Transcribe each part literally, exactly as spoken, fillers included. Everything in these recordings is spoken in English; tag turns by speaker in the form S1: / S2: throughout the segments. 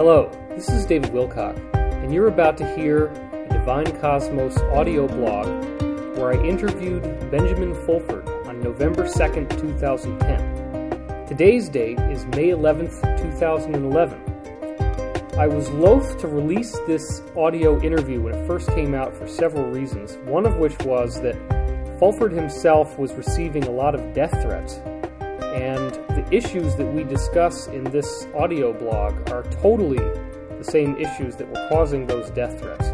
S1: Hello, this is David Wilcock, and you're about to hear a Divine Cosmos audio blog where I interviewed Benjamin Fulford on November second, two thousand ten. Today's date is May eleventh, two thousand eleven. I was loath to release this audio interview when it first came out for several reasons, one of which was that Fulford himself was receiving a lot of death threats, and the issues that we discuss in this audio blog are totally the same issues that were causing those death threats.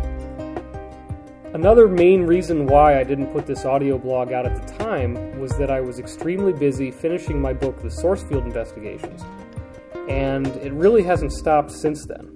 S1: Another main reason why I didn't put this audio blog out at the time was that I was extremely busy finishing my book, The Source Field Investigations, and it really hasn't stopped since then.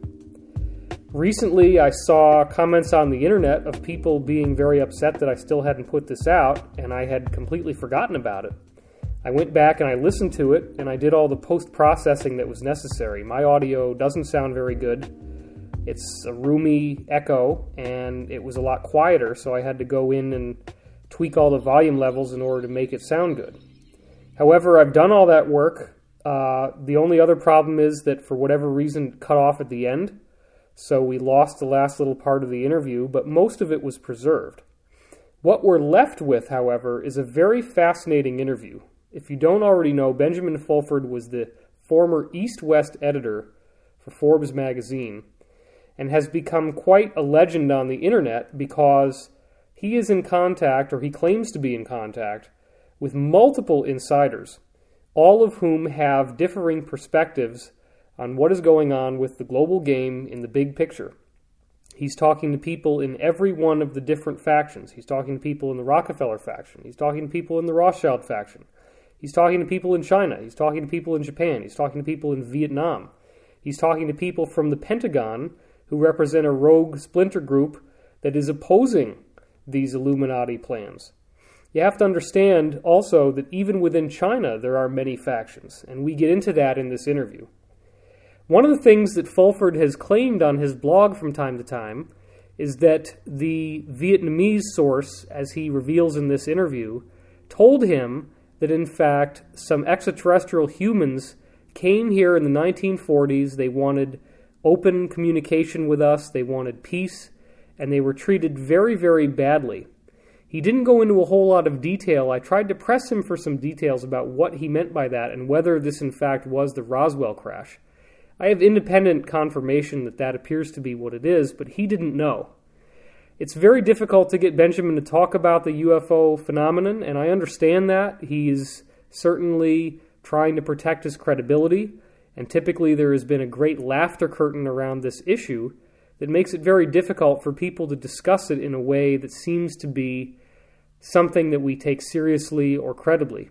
S1: Recently, I saw comments on the internet of people being very upset that I still hadn't put this out, and I had completely forgotten about it. I went back and I listened to it, and I did all the post-processing that was necessary. My audio doesn't sound very good. It's a roomy echo, and it was a lot quieter, so I had to go in and tweak all the volume levels in order to make it sound good. However, I've done all that work. Uh, the only other problem is that for whatever reason it cut off at the end, so we lost the last little part of the interview, but most of it was preserved. What we're left with, however, is a very fascinating interview. If you don't already know, Benjamin Fulford was the former East-West editor for Forbes magazine and has become quite a legend on the internet because he is in contact, or he claims to be in contact, with multiple insiders, all of whom have differing perspectives on what is going on with the global game in the big picture. He's talking to people in every one of the different factions. He's talking to people in the Rockefeller faction. He's talking to people in the Rothschild faction. He's talking to people in China. He's talking to people in Japan. He's talking to people in Vietnam. He's talking to people from the Pentagon who represent a rogue splinter group that is opposing these Illuminati plans. You have to understand also that even within China there are many factions, and we get into that in this interview. One of the things that Fulford has claimed on his blog from time to time is that the Vietnamese source, as he reveals in this interview, told him that in fact some extraterrestrial humans came here in the nineteen forties, they wanted open communication with us, they wanted peace, and they were treated very, very badly. He didn't go into a whole lot of detail. I tried to press him for some details about what he meant by that and whether this in fact was the Roswell crash. I have independent confirmation that that appears to be what it is, but he didn't know. It's very difficult to get Benjamin to talk about the U F O phenomenon, and I understand that. He's certainly trying to protect his credibility, and typically there has been a great laughter curtain around this issue that makes it very difficult for people to discuss it in a way that seems to be something that we take seriously or credibly.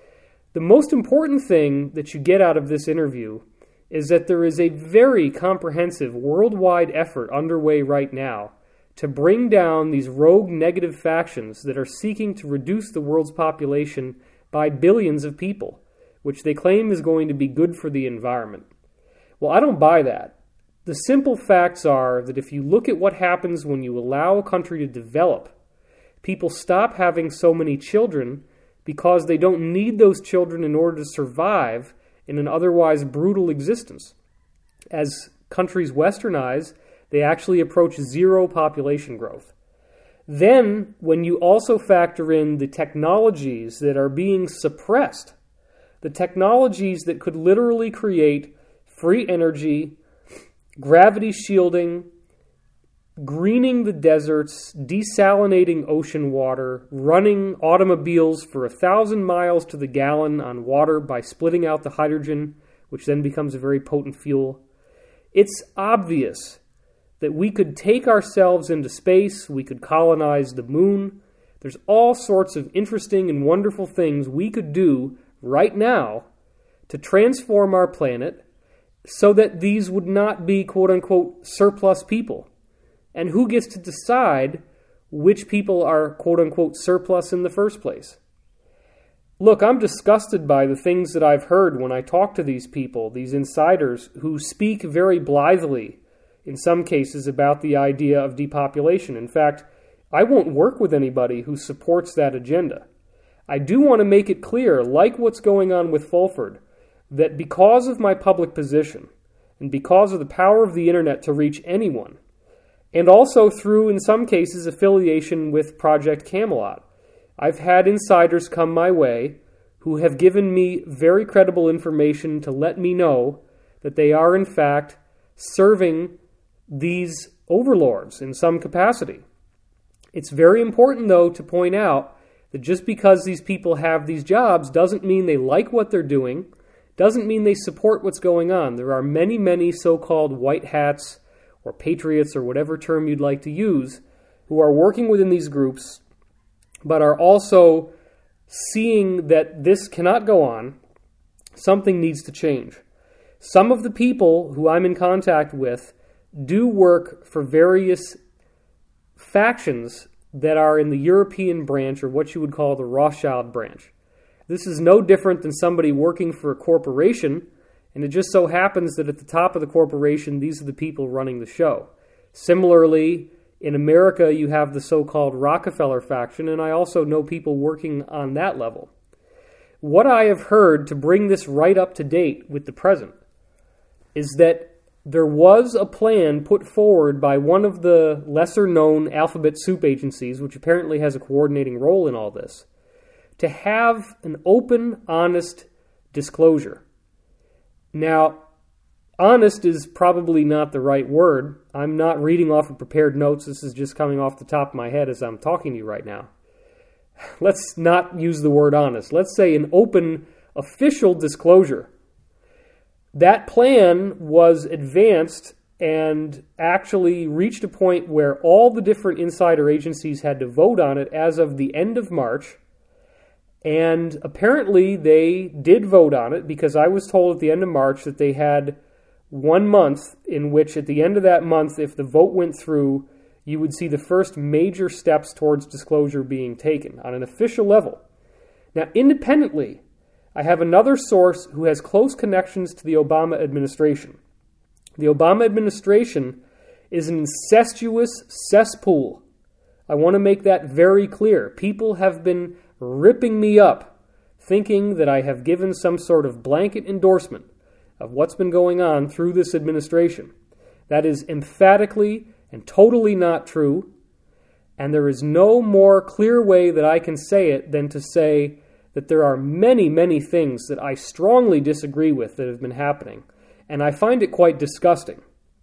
S1: The most important thing that you get out of this interview is that there is a very comprehensive worldwide effort underway right now to bring down these rogue negative factions that are seeking to reduce the world's population by billions of people, which they claim is going to be good for the environment. Well, I don't buy that. The simple facts are that if you look at what happens when you allow a country to develop, people stop having so many children because they don't need those children in order to survive in an otherwise brutal existence. As countries westernize, they actually approach zero population growth. Then, when you also factor in the technologies that are being suppressed, the technologies that could literally create free energy, gravity shielding, greening the deserts, desalinating ocean water, running automobiles for a thousand miles to the gallon on water by splitting out the hydrogen, which then becomes a very potent fuel. It's obvious that we could take ourselves into space, we could colonize the moon. There's all sorts of interesting and wonderful things we could do right now to transform our planet so that these would not be quote-unquote surplus people. And who gets to decide which people are quote-unquote surplus in the first place? Look, I'm disgusted by the things that I've heard when I talk to these people, these insiders, who speak very blithely, in some cases, about the idea of depopulation. In fact, I won't work with anybody who supports that agenda. I do want to make it clear, like what's going on with Fulford, that because of my public position, and because of the power of the internet to reach anyone, and also through, in some cases, affiliation with Project Camelot. I've had insiders come my way who have given me very credible information to let me know that they are, in fact, serving these overlords in some capacity. It's very important, though, to point out that just because these people have these jobs doesn't mean they like what they're doing, doesn't mean they support what's going on. There are many, many so-called white hats or patriots or whatever term you'd like to use who are working within these groups but are also seeing that this cannot go on. Something needs to change. Some of the people who I'm in contact with do work for various factions that are in the European branch, or what you would call the Rothschild branch. This is no different than somebody working for a corporation, and it just so happens that at the top of the corporation, these are the people running the show. Similarly, in America, you have the so-called Rockefeller faction, and I also know people working on that level. What I have heard, to bring this right up to date with the present, is that there was a plan put forward by one of the lesser-known alphabet soup agencies, which apparently has a coordinating role in all this, to have an open, honest disclosure. Now, honest is probably not the right word. I'm not reading off of prepared notes. This is just coming off the top of my head as I'm talking to you right now. Let's not use the word honest. Let's say an open, official disclosure. That plan was advanced and actually reached a point where all the different insider agencies had to vote on it as of the end of March. And apparently they did vote on it, because I was told at the end of March that they had one month in which, at the end of that month, if the vote went through, you would see the first major steps towards disclosure being taken on an official level. Now, independently, I have another source who has close connections to the Obama administration. The Obama administration is an incestuous cesspool. I want to make that very clear. People have been ripping me up, thinking that I have given some sort of blanket endorsement of what's been going on through this administration. That is emphatically and totally not true, and there is no more clear way that I can say it than to say that there are many, many things that I strongly disagree with that have been happening, and I find it quite disgusting.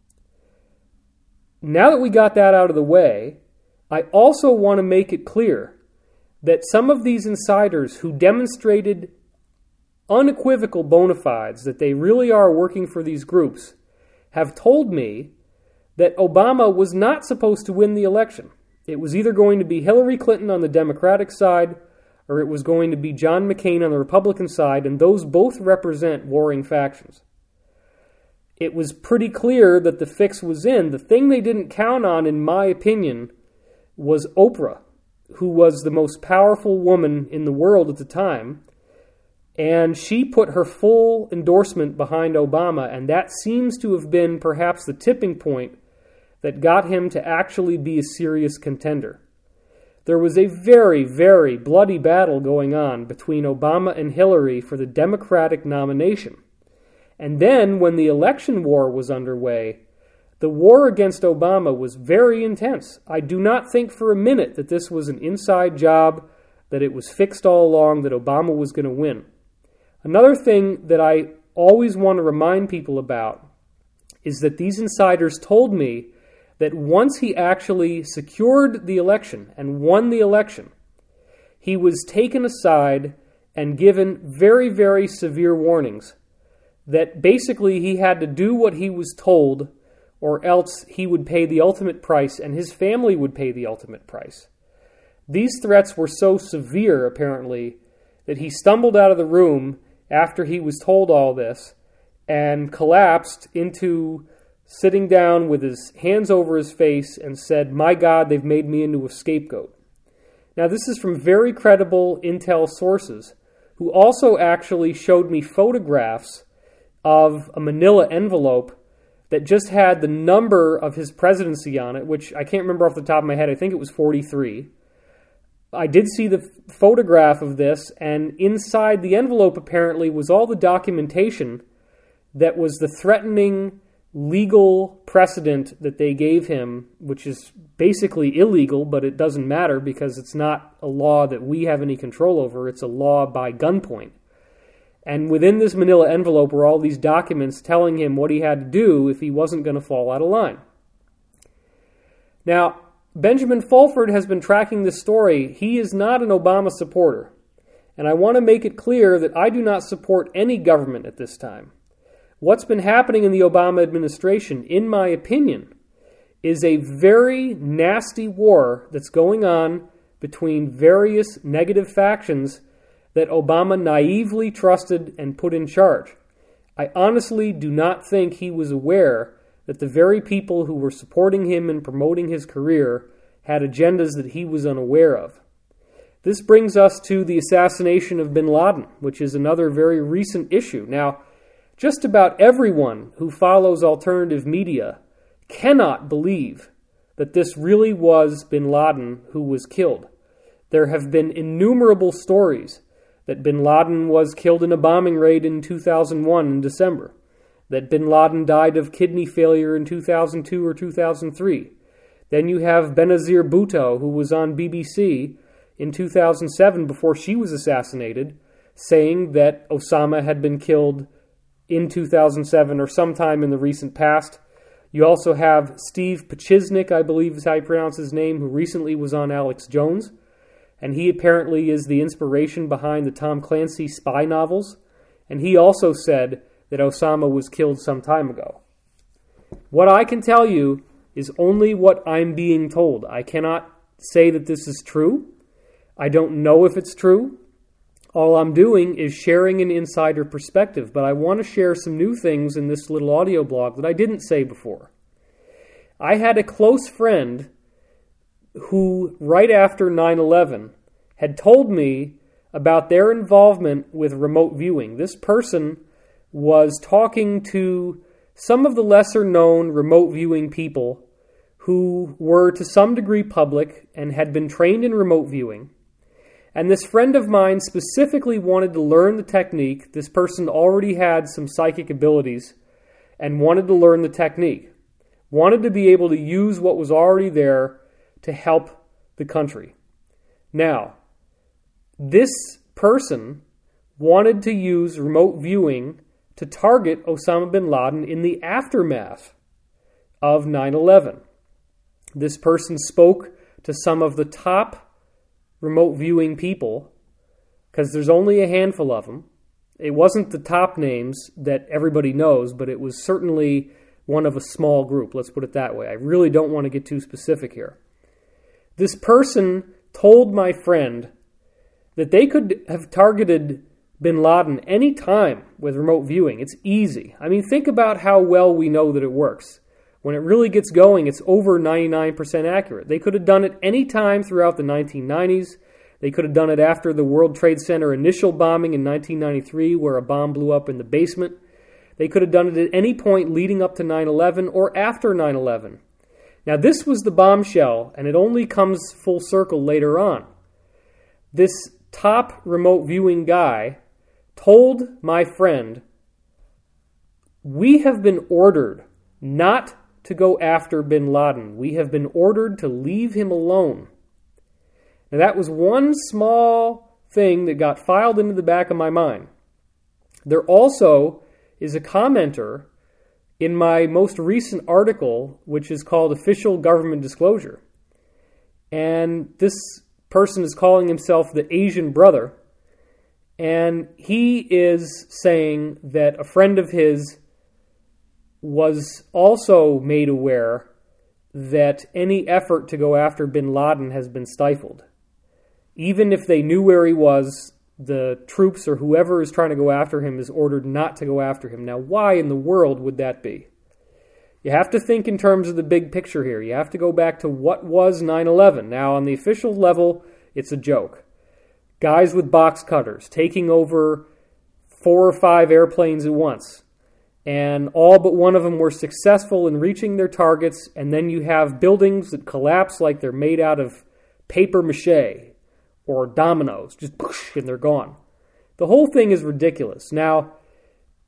S1: Now that we got that out of the way, I also want to make it clear that some of these insiders who demonstrated unequivocal bona fides that they really are working for these groups have told me that Obama was not supposed to win the election. It was either going to be Hillary Clinton on the Democratic side, or it was going to be John McCain on the Republican side, and those both represent warring factions. It was pretty clear that the fix was in. The thing they didn't count on, in my opinion, was Oprah, who was the most powerful woman in the world at the time, and she put her full endorsement behind Obama, and that seems to have been perhaps the tipping point that got him to actually be a serious contender. There was a very, very bloody battle going on between Obama and Hillary for the Democratic nomination. And then, when the election war was underway, the war against Obama was very intense. I do not think for a minute that this was an inside job, that it was fixed all along, that Obama was going to win. Another thing that I always want to remind people about is that these insiders told me that once he actually secured the election and won the election, he was taken aside and given very, very severe warnings that basically he had to do what he was told, or else he would pay the ultimate price and his family would pay the ultimate price. These threats were so severe, apparently, that he stumbled out of the room after he was told all this and collapsed into sitting down with his hands over his face and said, "My God, they've made me into a scapegoat." Now, this is from very credible intel sources who also actually showed me photographs of a manila envelope that just had the number of his presidency on it, which I can't remember off the top of my head. I think it was forty-three. I did see the photograph of this, and inside the envelope apparently was all the documentation that was the threatening legal precedent that they gave him, which is basically illegal, but it doesn't matter because it's not a law that we have any control over. It's a law by gunpoint. And within this manila envelope were all these documents telling him what he had to do if he wasn't going to fall out of line. Now, Benjamin Fulford has been tracking this story. He is not an Obama supporter. And I want to make it clear that I do not support any government at this time. What's been happening in the Obama administration, in my opinion, is a very nasty war that's going on between various negative factions that Obama naively trusted and put in charge. I honestly do not think he was aware that the very people who were supporting him and promoting his career had agendas that he was unaware of. This brings us to the assassination of bin Laden, which is another very recent issue. Now, just about everyone who follows alternative media cannot believe that this really was bin Laden who was killed. There have been innumerable stories that bin Laden was killed in a bombing raid in two thousand one in December, that bin Laden died of kidney failure in two thousand two or two thousand three. Then you have Benazir Bhutto, who was on B B C in two thousand seven before she was assassinated, saying that Osama had been killed in two thousand seven or sometime in the recent past. You also have Steve Pachiznik, I believe is how you pronounce his name, who recently was on Alex Jones, and he apparently is the inspiration behind the Tom Clancy spy novels, and he also said that Osama was killed some time ago. What I can tell you is only what I'm being told. I cannot say that this is true. I don't know if it's true. All I'm doing is sharing an insider perspective, but I want to share some new things in this little audio blog that I didn't say before. I had a close friend who, right after nine eleven, had told me about their involvement with remote viewing. This person was talking to some of the lesser-known remote viewing people who were to some degree public and had been trained in remote viewing. And this friend of mine specifically wanted to learn the technique. This person already had some psychic abilities and wanted to learn the technique. Wanted to be able to use what was already there to help the country. Now, this person wanted to use remote viewing to target Osama bin Laden in the aftermath of nine eleven. This person spoke to some of the top remote viewing people, because there's only a handful of them. It wasn't the top names that everybody knows, but it was certainly one of a small group, let's put it that way. I really don't want to get too specific here. This person told my friend that they could have targeted bin Laden any time with remote viewing. It's easy. I mean, think about how well we know that it works. When it really gets going, it's over ninety-nine percent accurate. They could have done it any time throughout the nineteen nineties. They could have done it after the World Trade Center initial bombing in nineteen ninety-three, where a bomb blew up in the basement. They could have done it at any point leading up to nine eleven or after nine eleven. Now, this was the bombshell, and it only comes full circle later on. This top remote viewing guy told my friend, "We have been ordered not to go after bin Laden. We have been ordered to leave him alone." Now, that was one small thing that got filed into the back of my mind. There also is a commenter in my most recent article, which is called Official Government Disclosure. And this person is calling himself the Asian Brother. And he is saying that a friend of his was also made aware that any effort to go after bin Laden has been stifled. Even if they knew where he was, the troops or whoever is trying to go after him is ordered not to go after him. Now, why in the world would that be? You have to think in terms of the big picture here. You have to go back to what was nine eleven. Now, on the official level, it's a joke. Guys with box cutters taking over four or five airplanes at once. And all but one of them were successful in reaching their targets, and then you have buildings that collapse like they're made out of paper mache or dominoes, just whoosh, and they're gone. The whole thing is ridiculous. Now,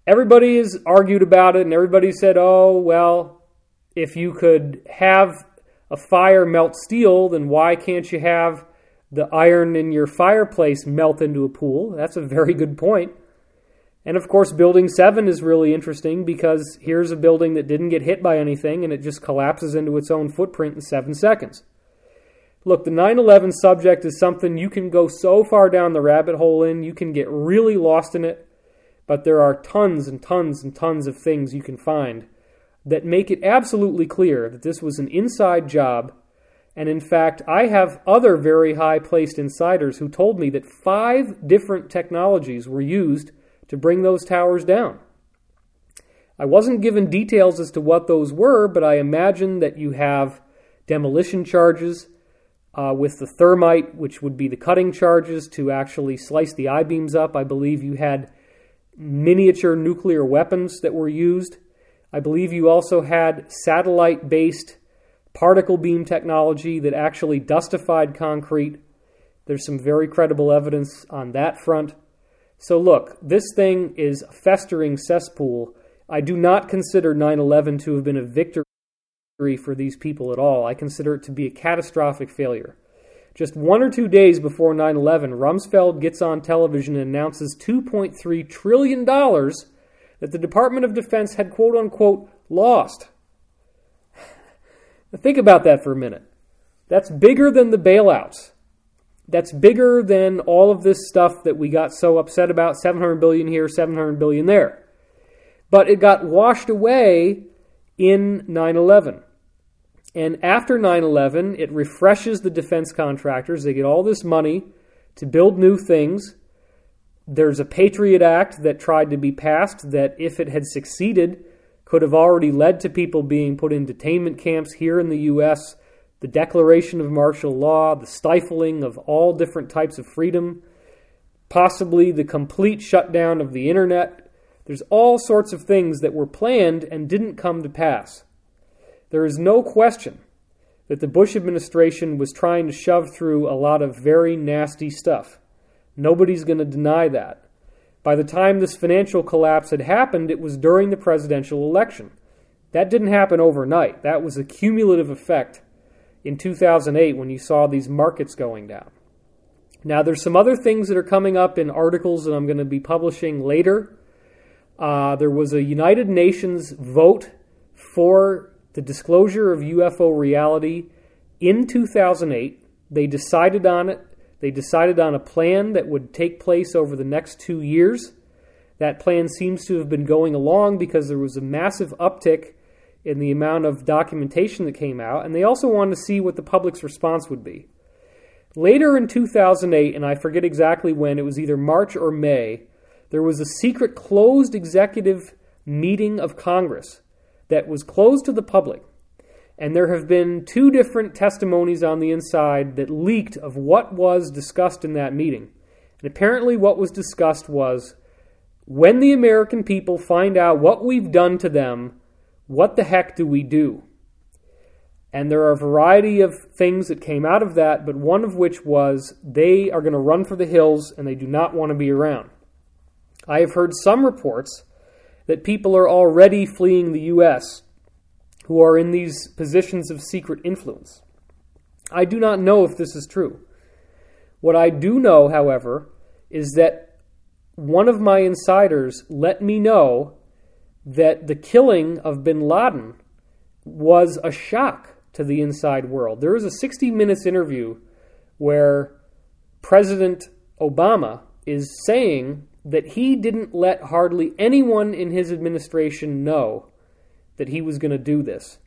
S1: everybody has argued about it, and everybody said, oh, well, if you could have a fire melt steel, then why can't you have the iron in your fireplace melt into a pool? That's a very good point. And of course, Building seven is really interesting because here's a building that didn't get hit by anything, and it just collapses into its own footprint in seven seconds. Look, the nine eleven subject is something you can go so far down the rabbit hole in, you can get really lost in it, but there are tons and tons and tons of things you can find that make it absolutely clear that this was an inside job. And in fact, I have other very high-placed insiders who told me that five different technologies were used to bring those towers down. I wasn't given details as to what those were, but I imagine that you have demolition charges uh, with the thermite, which would be the cutting charges to actually slice the I-beams up. I believe you had miniature nuclear weapons that were used. I believe you also had satellite-based particle beam technology that actually dustified concrete. There's some very credible evidence on that front. So look, this thing is a festering cesspool. I do not consider nine eleven to have been a victory for these people at all. I consider it to be a catastrophic failure. Just one or two days before nine eleven, Rumsfeld gets on television and announces two point three trillion dollars that the Department of Defense had quote-unquote lost. Now think about that for a minute. That's bigger than the bailouts. That's bigger than all of this stuff that we got so upset about, seven hundred billion dollars here, seven hundred billion dollars there. But it got washed away in nine eleven. And after nine eleven, it refreshes the defense contractors. They get all this money to build new things. There's a Patriot Act that tried to be passed that, if it had succeeded, could have already led to people being put in detainment camps here in the U S, the declaration of martial law, the stifling of all different types of freedom, possibly the complete shutdown of the internet. There's all sorts of things that were planned and didn't come to pass. There is no question that the Bush administration was trying to shove through a lot of very nasty stuff. Nobody's going to deny that. By the time this financial collapse had happened, it was during the presidential election. That didn't happen overnight. That was a cumulative effect in two thousand eight when you saw these markets going down. Now, there's some other things that are coming up in articles that I'm going to be publishing later. Uh, there was a United Nations vote for the disclosure of U F O reality in two thousand eight. They decided on it. They decided on a plan that would take place over the next two years. That plan seems to have been going along because there was a massive uptick in the amount of documentation that came out, and they also wanted to see what the public's response would be. Later in two thousand eight, and I forget exactly when, it was either March or May, there was a secret closed executive meeting of Congress that was closed to the public. And there have been two different testimonies on the inside that leaked of what was discussed in that meeting. And apparently what was discussed was, when the American people find out what we've done to them, what the heck do we do? And there are a variety of things that came out of that, but one of which was they are going to run for the hills and they do not want to be around. I have heard some reports that people are already fleeing the U S who are in these positions of secret influence. I do not know if this is true. What I do know, however, is that one of my insiders let me know that the killing of bin Laden was a shock to the inside world. There was a sixty minutes interview where President Obama is saying that he didn't let hardly anyone in his administration know that he was going to do this.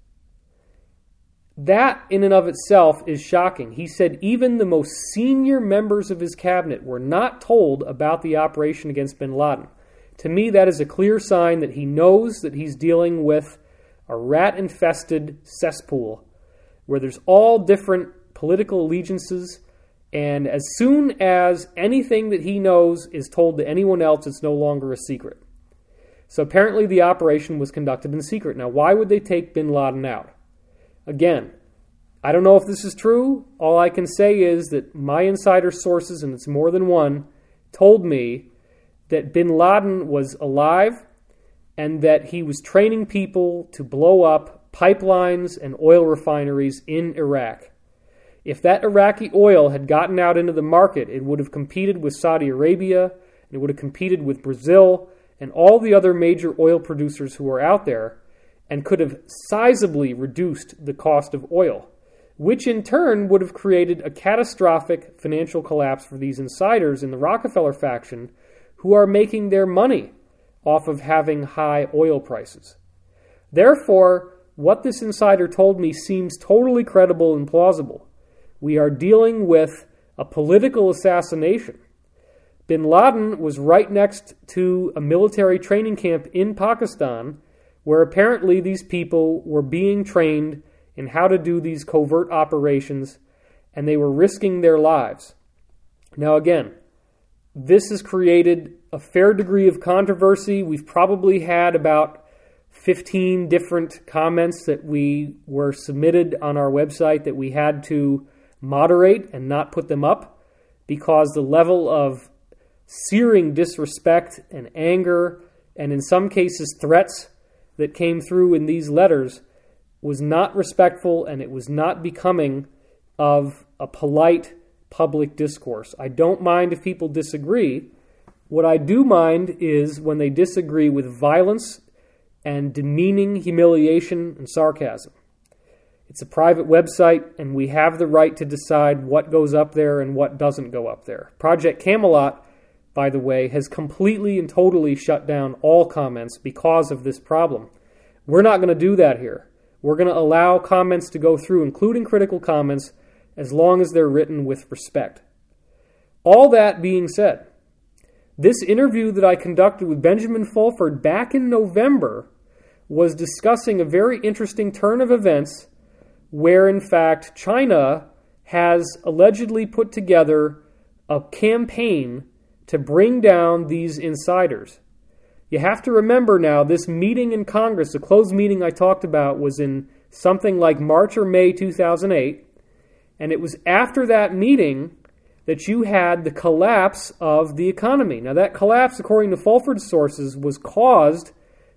S1: That, in and of itself, is shocking. He said even the most senior members of his cabinet were not told about the operation against bin Laden. To me, that is a clear sign that he knows that he's dealing with a rat-infested cesspool where there's all different political allegiances, and as soon as anything that he knows is told to anyone else, it's no longer a secret. So apparently the operation was conducted in secret. Now, why would they take bin Laden out? Again, I don't know if this is true. All I can say is that my insider sources, and it's more than one, told me that bin Laden was alive, and that he was training people to blow up pipelines and oil refineries in Iraq. If that Iraqi oil had gotten out into the market, it would have competed with Saudi Arabia, and it would have competed with Brazil and all the other major oil producers who are out there, and could have sizably reduced the cost of oil, which in turn would have created a catastrophic financial collapse for these insiders in the Rockefeller faction who are making their money off of having high oil prices. Therefore, what this insider told me seems totally credible and plausible. We are dealing with a political assassination. Bin Laden was right next to a military training camp in Pakistan where apparently these people were being trained in how to do these covert operations, and they were risking their lives. Now again, this has created a fair degree of controversy. We've probably had about fifteen different comments that we were submitted on our website that we had to moderate and not put them up because the level of searing disrespect and anger, and in some cases threats that came through in these letters was not respectful, and it was not becoming of a polite public discourse. I don't mind if people disagree. What I do mind is when they disagree with violence and demeaning humiliation and sarcasm. It's a private website, and we have the right to decide what goes up there and what doesn't go up there. Project Camelot, by the way, has completely and totally shut down all comments because of this problem. We're not going to do that here. We're going to allow comments to go through, including critical comments, as long as they're written with respect. All that being said, this interview that I conducted with Benjamin Fulford back in November was discussing a very interesting turn of events where, in fact, China has allegedly put together a campaign to bring down these insiders. You have to remember now, this meeting in Congress, the closed meeting I talked about, was in something like March or May two thousand eight, and it was after that meeting that you had the collapse of the economy. Now, that collapse, according to Fulford's sources, was caused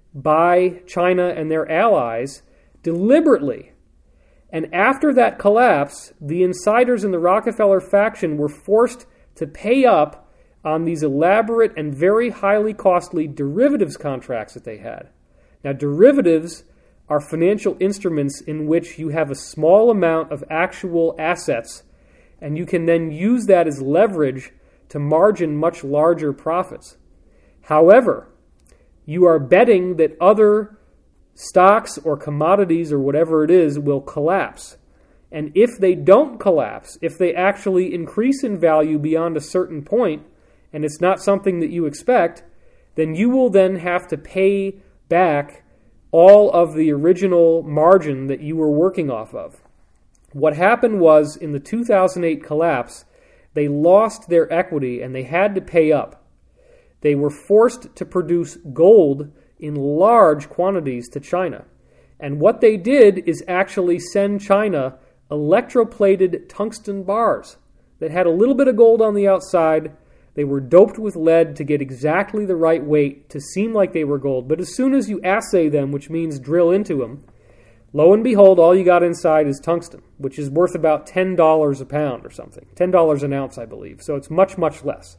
S1: by China and their allies deliberately. And after that collapse, the insiders in the Rockefeller faction were forced to pay up on these elaborate and very highly costly derivatives contracts that they had. Now, derivatives are financial instruments in which you have a small amount of actual assets, and you can then use that as leverage to margin much larger profits. However, you are betting that other stocks or commodities or whatever it is will collapse. And if they don't collapse, if they actually increase in value beyond a certain point, and it's not something that you expect, then you will then have to pay back all of the original margin that you were working off of. What happened was, in the two thousand eight collapse, they lost their equity and they had to pay up. They were forced to produce gold in large quantities to China. And what they did is actually send China electroplated tungsten bars that had a little bit of gold on the outside. They were doped with lead to get exactly the right weight to seem like they were gold. But as soon as you assay them, which means drill into them, lo and behold, all you got inside is tungsten, which is worth about ten dollars a pound or something. ten dollars an ounce, I believe. So it's much, much less.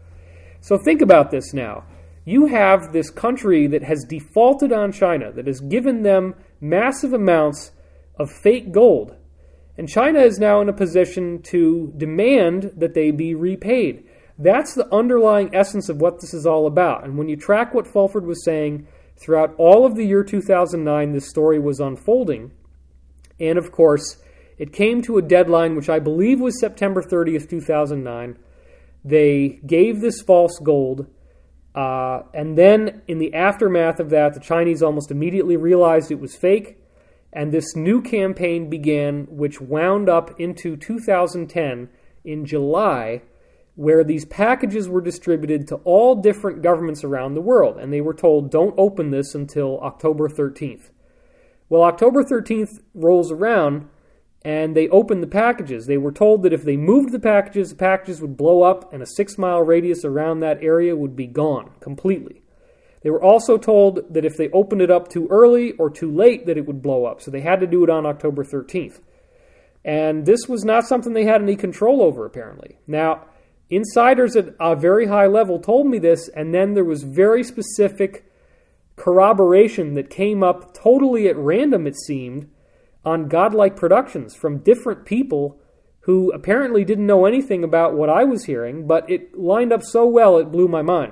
S1: So think about this now. You have this country that has defaulted on China, that has given them massive amounts of fake gold. And China is now in a position to demand that they be repaid. That's the underlying essence of what this is all about. And when you track what Fulford was saying, throughout all of the year two thousand nine, this story was unfolding. And of course, it came to a deadline, which I believe was September thirtieth, two thousand nine. They gave this false gold. Uh, and then in the aftermath of that, the Chinese almost immediately realized it was fake. And this new campaign began, which wound up into two thousand ten in July, where these packages were distributed to all different governments around the world. And they were told, don't open this until October thirteenth. Well, October thirteenth rolls around, and they opened the packages. They were told that if they moved the packages, the packages would blow up, and a six-mile radius around that area would be gone completely. They were also told that if they opened it up too early or too late, that it would blow up. So they had to do it on October thirteenth. And this was not something they had any control over, apparently. Now, insiders at a very high level told me this, and then there was very specific corroboration that came up totally at random, it seemed, on Godlike Productions from different people who apparently didn't know anything about what I was hearing, but it lined up so well it blew my mind.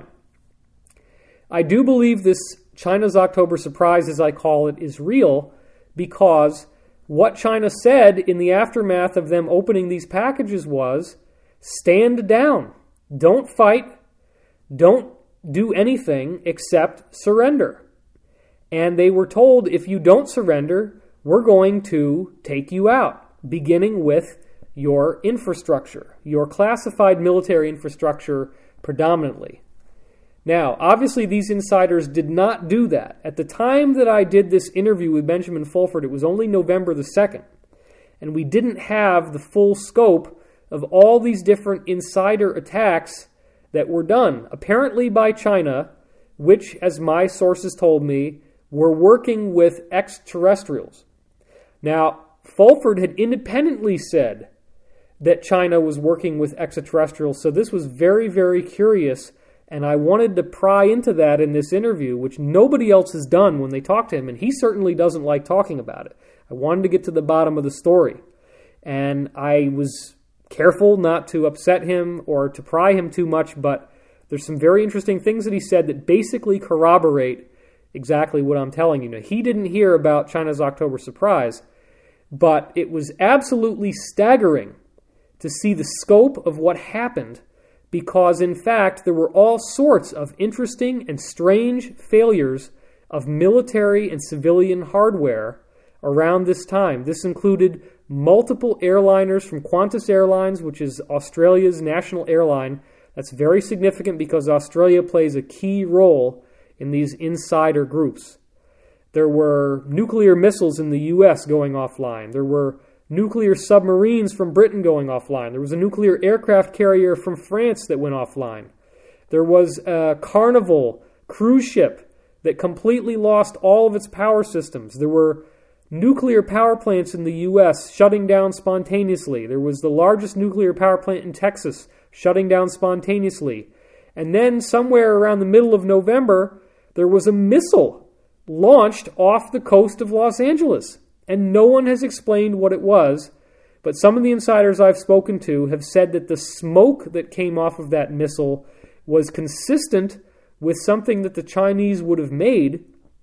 S1: I do believe this China's October surprise, as I call it, is real because what China said in the aftermath of them opening these packages was, stand down, don't fight, don't do anything except surrender. And they were told, if you don't surrender, we're going to take you out, beginning with your infrastructure, your classified military infrastructure predominantly. Now, obviously, these insiders did not do that. At the time that I did this interview with Benjamin Fulford, it was only November the second, and we didn't have the full scope of all these different insider attacks that were done, apparently by China, which, as my sources told me, were working with extraterrestrials. Now, Fulford had independently said that China was working with extraterrestrials, so this was very, very curious, and I wanted to pry into that in this interview, which nobody else has done when they talk to him, and he certainly doesn't like talking about it. I wanted to get to the bottom of the story, and I was careful not to upset him or to pry him too much, but there's some very interesting things that he said that basically corroborate exactly what I'm telling you. Now, he didn't hear about China's October surprise, but it was absolutely staggering to see the scope of what happened because, in fact, there were all sorts of interesting and strange failures of military and civilian hardware around this time. This included multiple airliners from Qantas Airlines, which is Australia's national airline. That's very significant because Australia plays a key role in these insider groups. There were nuclear missiles in the U S going offline. There were nuclear submarines from Britain going offline. There was a nuclear aircraft carrier from France that went offline. There was a Carnival cruise ship that completely lost all of its power systems. There were nuclear power plants in the U S shutting down spontaneously. There was the largest nuclear power plant in Texas shutting down spontaneously. And then somewhere around the middle of November, there was a missile launched off the coast of Los Angeles. And no one has explained what it was, but some of the insiders I've spoken to have said that the smoke that came off of that missile was consistent with something that the Chinese would have made,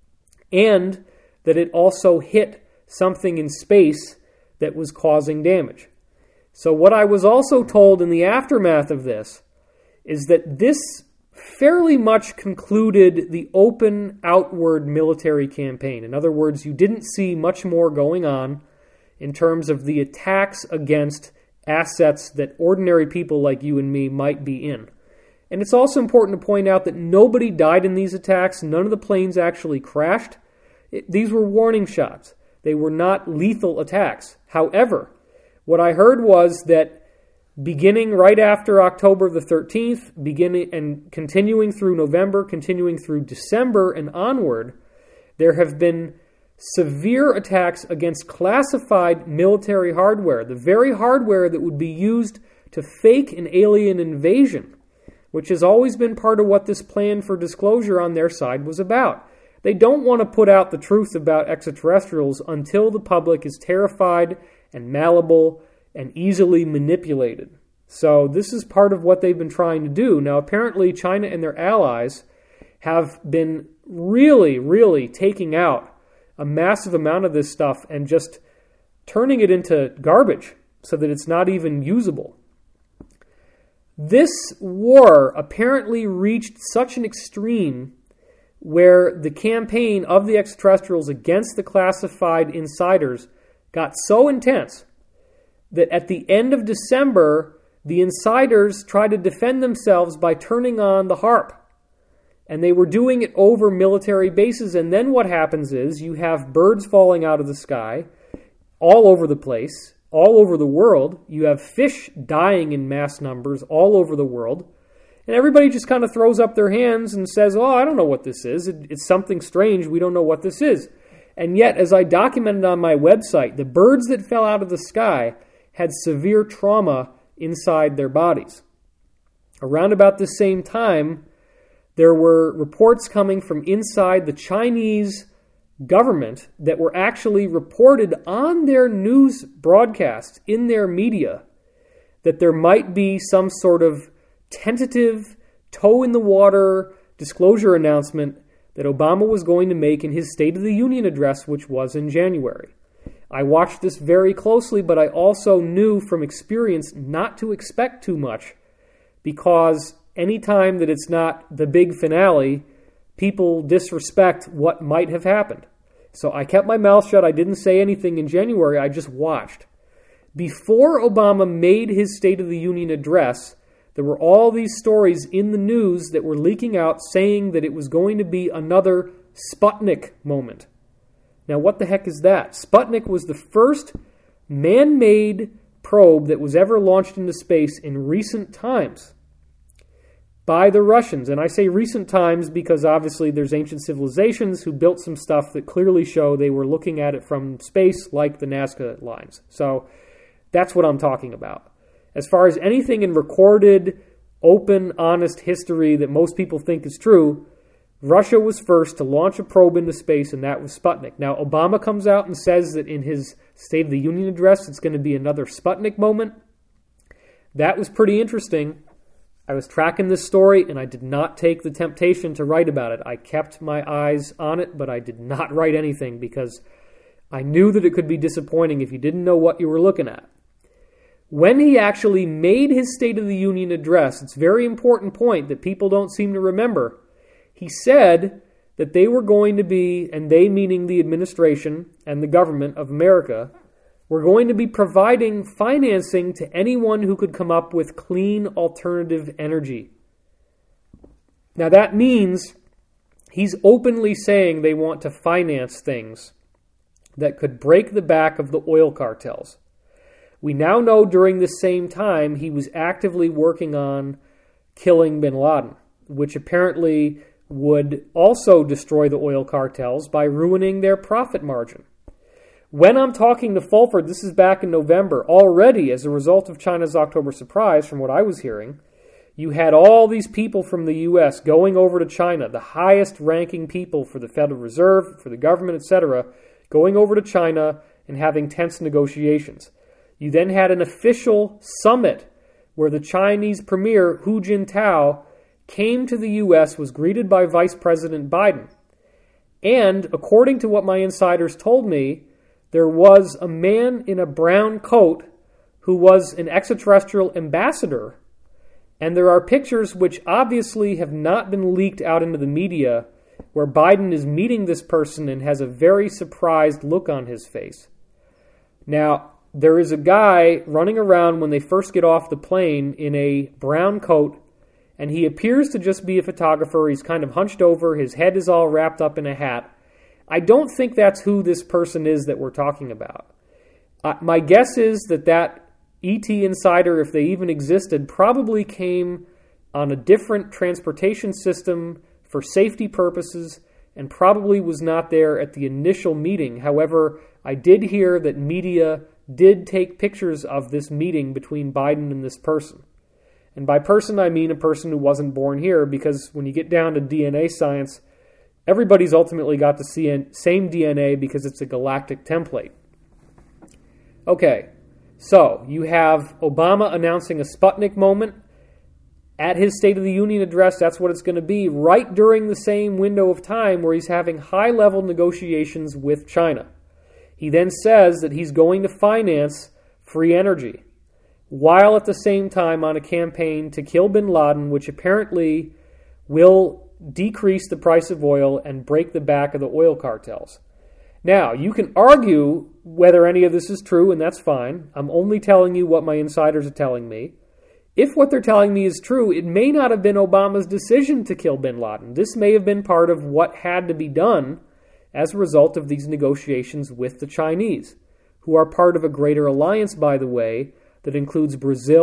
S1: and that it also hit something in space that was causing damage. So what I was also told in the aftermath of this is that this fairly much concluded the open outward military campaign. In other words, you didn't see much more going on in terms of the attacks against assets that ordinary people like you and me might be in. And it's also important to point out that nobody died in these attacks. None of the planes actually crashed. It, these were warning shots. They were not lethal attacks. However, what I heard was that beginning right after October the thirteenth, beginning and continuing through November, continuing through December and onward, there have been severe attacks against classified military hardware, the very hardware that would be used to fake an alien invasion, which has always been part of what this plan for disclosure on their side was about. They don't want to put out the truth about extraterrestrials until the public is terrified and malleable and easily manipulated. So this is part of what they've been trying to do. Now, apparently, China and their allies have been really, really taking out a massive amount of this stuff and just turning it into garbage so that it's not even usable. This war apparently reached such an extreme where the campaign of the extraterrestrials against the classified insiders got so intense that at the end of December, the insiders tried to defend themselves by turning on the HAARP. And they were doing it over military bases. And then what happens is you have birds falling out of the sky all over the place, all over the world. You have fish dying in mass numbers all over the world. And everybody just kind of throws up their hands and says, oh, I don't know what this is. It, it's something strange. We don't know what this is. And yet, as I documented on my website, the birds that fell out of the sky had severe trauma inside their bodies. Around about the same time, there were reports coming from inside the Chinese government that were actually reported on their news broadcasts, in their media, that there might be some sort of tentative, toe-in-the-water disclosure announcement that Obama was going to make in his State of the Union address, which was in January. I watched this very closely, but I also knew from experience not to expect too much, because any time that it's not the big finale, people disrespect what might have happened. So I kept my mouth shut. I didn't say anything in January. I just watched. Before Obama made his State of the Union address, there were all these stories in the news that were leaking out saying that it was going to be another Sputnik moment. Now, what the heck is that? Sputnik was the first man-made probe that was ever launched into space in recent times by the Russians. And I say recent times because obviously there's ancient civilizations who built some stuff that clearly show they were looking at it from space, like the Nazca lines. So that's what I'm talking about. As far as anything in recorded, open, honest history that most people think is true, Russia was first to launch a probe into space, and that was Sputnik. Now, Obama comes out and says that in his State of the Union address, it's going to be another Sputnik moment. That was pretty interesting. I was tracking this story, and I did not take the temptation to write about it. I kept my eyes on it, but I did not write anything because I knew that it could be disappointing if you didn't know what you were looking at. When he actually made his State of the Union address, it's a very important point that people don't seem to remember. He said that they were going to be, and they meaning the administration and the government of America, were going to be providing financing to anyone who could come up with clean alternative energy. Now that means he's openly saying they want to finance things that could break the back of the oil cartels. We now know during the same time he was actively working on killing bin Laden, which apparently would also destroy the oil cartels by ruining their profit margin. When I'm talking to Fulford, this is back in November, already as a result of China's October surprise, from what I was hearing, you had all these people from the U S going over to China, the highest ranking people for the Federal Reserve, for the government, et cetera, going over to China and having tense negotiations. You then had an official summit where the Chinese premier, Hu Jintao, came to the U S, was greeted by Vice President Biden. And according to what my insiders told me, there was a man in a brown coat who was an extraterrestrial ambassador. And there are pictures which obviously have not been leaked out into the media where Biden is meeting this person and has a very surprised look on his face. Now, there is a guy running around when they first get off the plane in a brown coat, and he appears to just be a photographer. He's kind of hunched over. His head is all wrapped up in a hat. I don't think that's who this person is that we're talking about. Uh, my guess is that that E T insider, if they even existed, probably came on a different transportation system for safety purposes and probably was not there at the initial meeting. However, I did hear that media did take pictures of this meeting between Biden and this person. And by person, I mean a person who wasn't born here, because when you get down to D N A science, everybody's ultimately got the same D N A because it's a galactic template. Okay, so you have Obama announcing a Sputnik moment at his State of the Union address. That's what it's going to be, right during the same window of time where he's having high-level negotiations with China. He then says that he's going to finance free energy, while at the same time on a campaign to kill bin Laden, which apparently will decrease the price of oil and break the back of the oil cartels. Now, you can argue whether any of this is true, and that's fine. I'm only telling you what my insiders are telling me. If what they're telling me is true, it may not have been Obama's decision to kill bin Laden. This may have been part of what had to be done as a result of these negotiations with the Chinese, who are part of a greater alliance, by the way, that includes Brazil,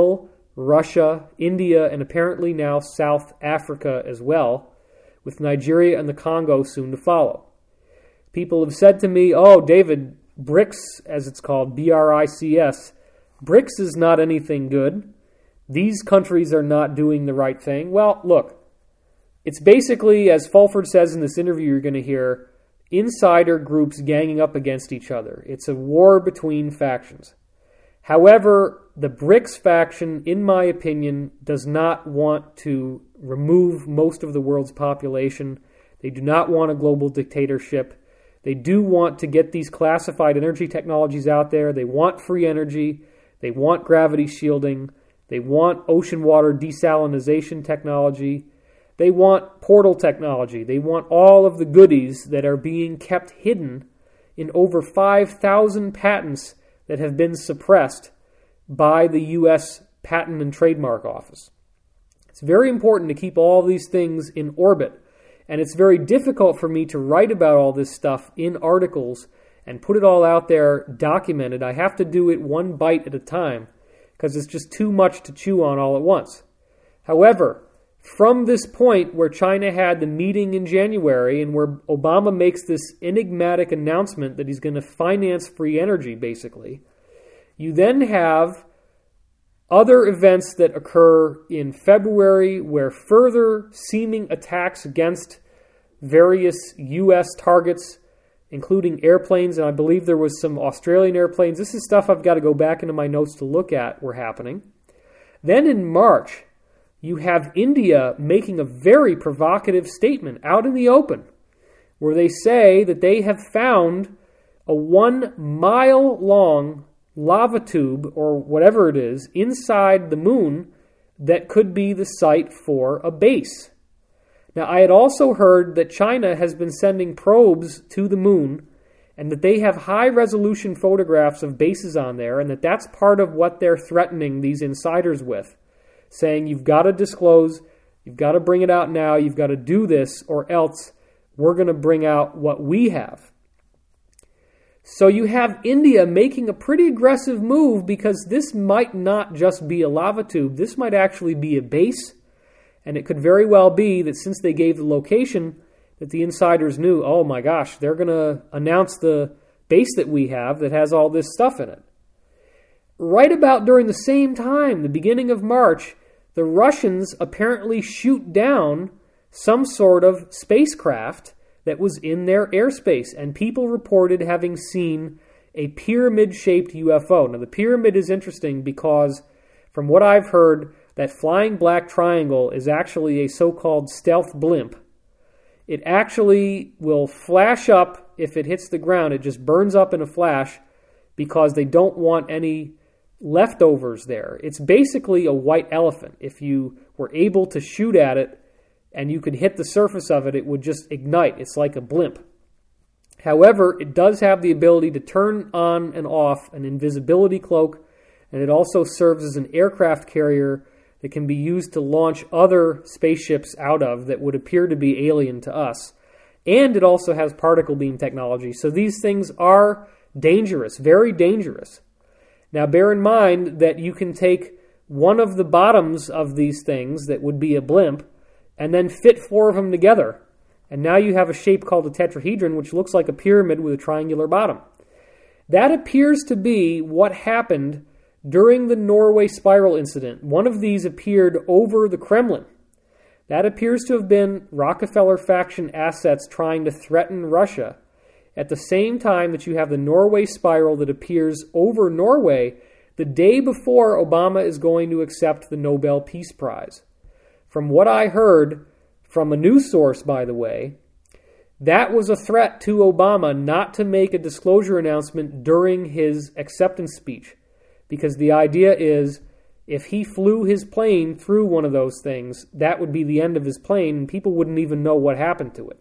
S1: Russia, India, and apparently now South Africa as well, with Nigeria and the Congo soon to follow. People have said to me, oh, David, BRICS, as it's called, B R I C S, BRICS is not anything good. These countries are not doing the right thing. Well, look, it's basically, as Fulford says in this interview you're going to hear, insider groups ganging up against each other. It's a war between factions. However, the BRICS faction, in my opinion, does not want to remove most of the world's population. They do not want a global dictatorship. They do want to get these classified energy technologies out there. They want free energy. They want gravity shielding. They want ocean water desalination technology. They want portal technology. They want all of the goodies that are being kept hidden in over five thousand patents that have been suppressed by the U S Patent and Trademark Office. It's very important to keep all these things in orbit, and it's very difficult for me to write about all this stuff in articles and put it all out there documented. I have to do it one bite at a time because it's just too much to chew on all at once. However, from this point where China had the meeting in January and where Obama makes this enigmatic announcement that he's going to finance free energy, basically, you then have other events that occur in February where further seeming attacks against various U S targets, including airplanes, and I believe there was some Australian airplanes. This is stuff I've got to go back into my notes to look at, were happening. Then in March, you have India making a very provocative statement out in the open where they say that they have found a one-mile-long lava tube, or whatever it is, inside the moon that could be the site for a base. Now, I had also heard that China has been sending probes to the moon and that they have high-resolution photographs of bases on there, and that that's part of what they're threatening these insiders with, saying you've got to disclose, you've got to bring it out now, you've got to do this, or else we're going to bring out what we have. So you have India making a pretty aggressive move because this might not just be a lava tube, this might actually be a base, and it could very well be that since they gave the location, that the insiders knew, oh my gosh, they're going to announce the base that we have that has all this stuff in it. Right about during the same time, the beginning of March, the Russians apparently shoot down some sort of spacecraft that was in their airspace, and people reported having seen a pyramid-shaped U F O. Now, the pyramid is interesting because, from what I've heard, that flying black triangle is actually a so-called stealth blimp. It actually will flash up if it hits the ground. It just burns up in a flash because they don't want any leftovers there. It's basically a white elephant. If you were able to shoot at it and you could hit the surface of it, it would just ignite. It's like a blimp. However, it does have the ability to turn on and off an invisibility cloak, and it also serves as an aircraft carrier that can be used to launch other spaceships out of that would appear to be alien to us. And it also has particle beam technology. So these things are dangerous, very dangerous. Now, bear in mind that you can take one of the bottoms of these things that would be a blimp and then fit four of them together. And now you have a shape called a tetrahedron, which looks like a pyramid with a triangular bottom. That appears to be what happened during the Norway spiral incident. One of these appeared over the Kremlin. That appears to have been Rockefeller faction assets trying to threaten Russia, at the same time that you have the Norway spiral that appears over Norway the day before Obama is going to accept the Nobel Peace Prize. From what I heard, from a news source, by the way, that was a threat to Obama not to make a disclosure announcement during his acceptance speech. Because the idea is, if he flew his plane through one of those things, that would be the end of his plane, and people wouldn't even know what happened to it.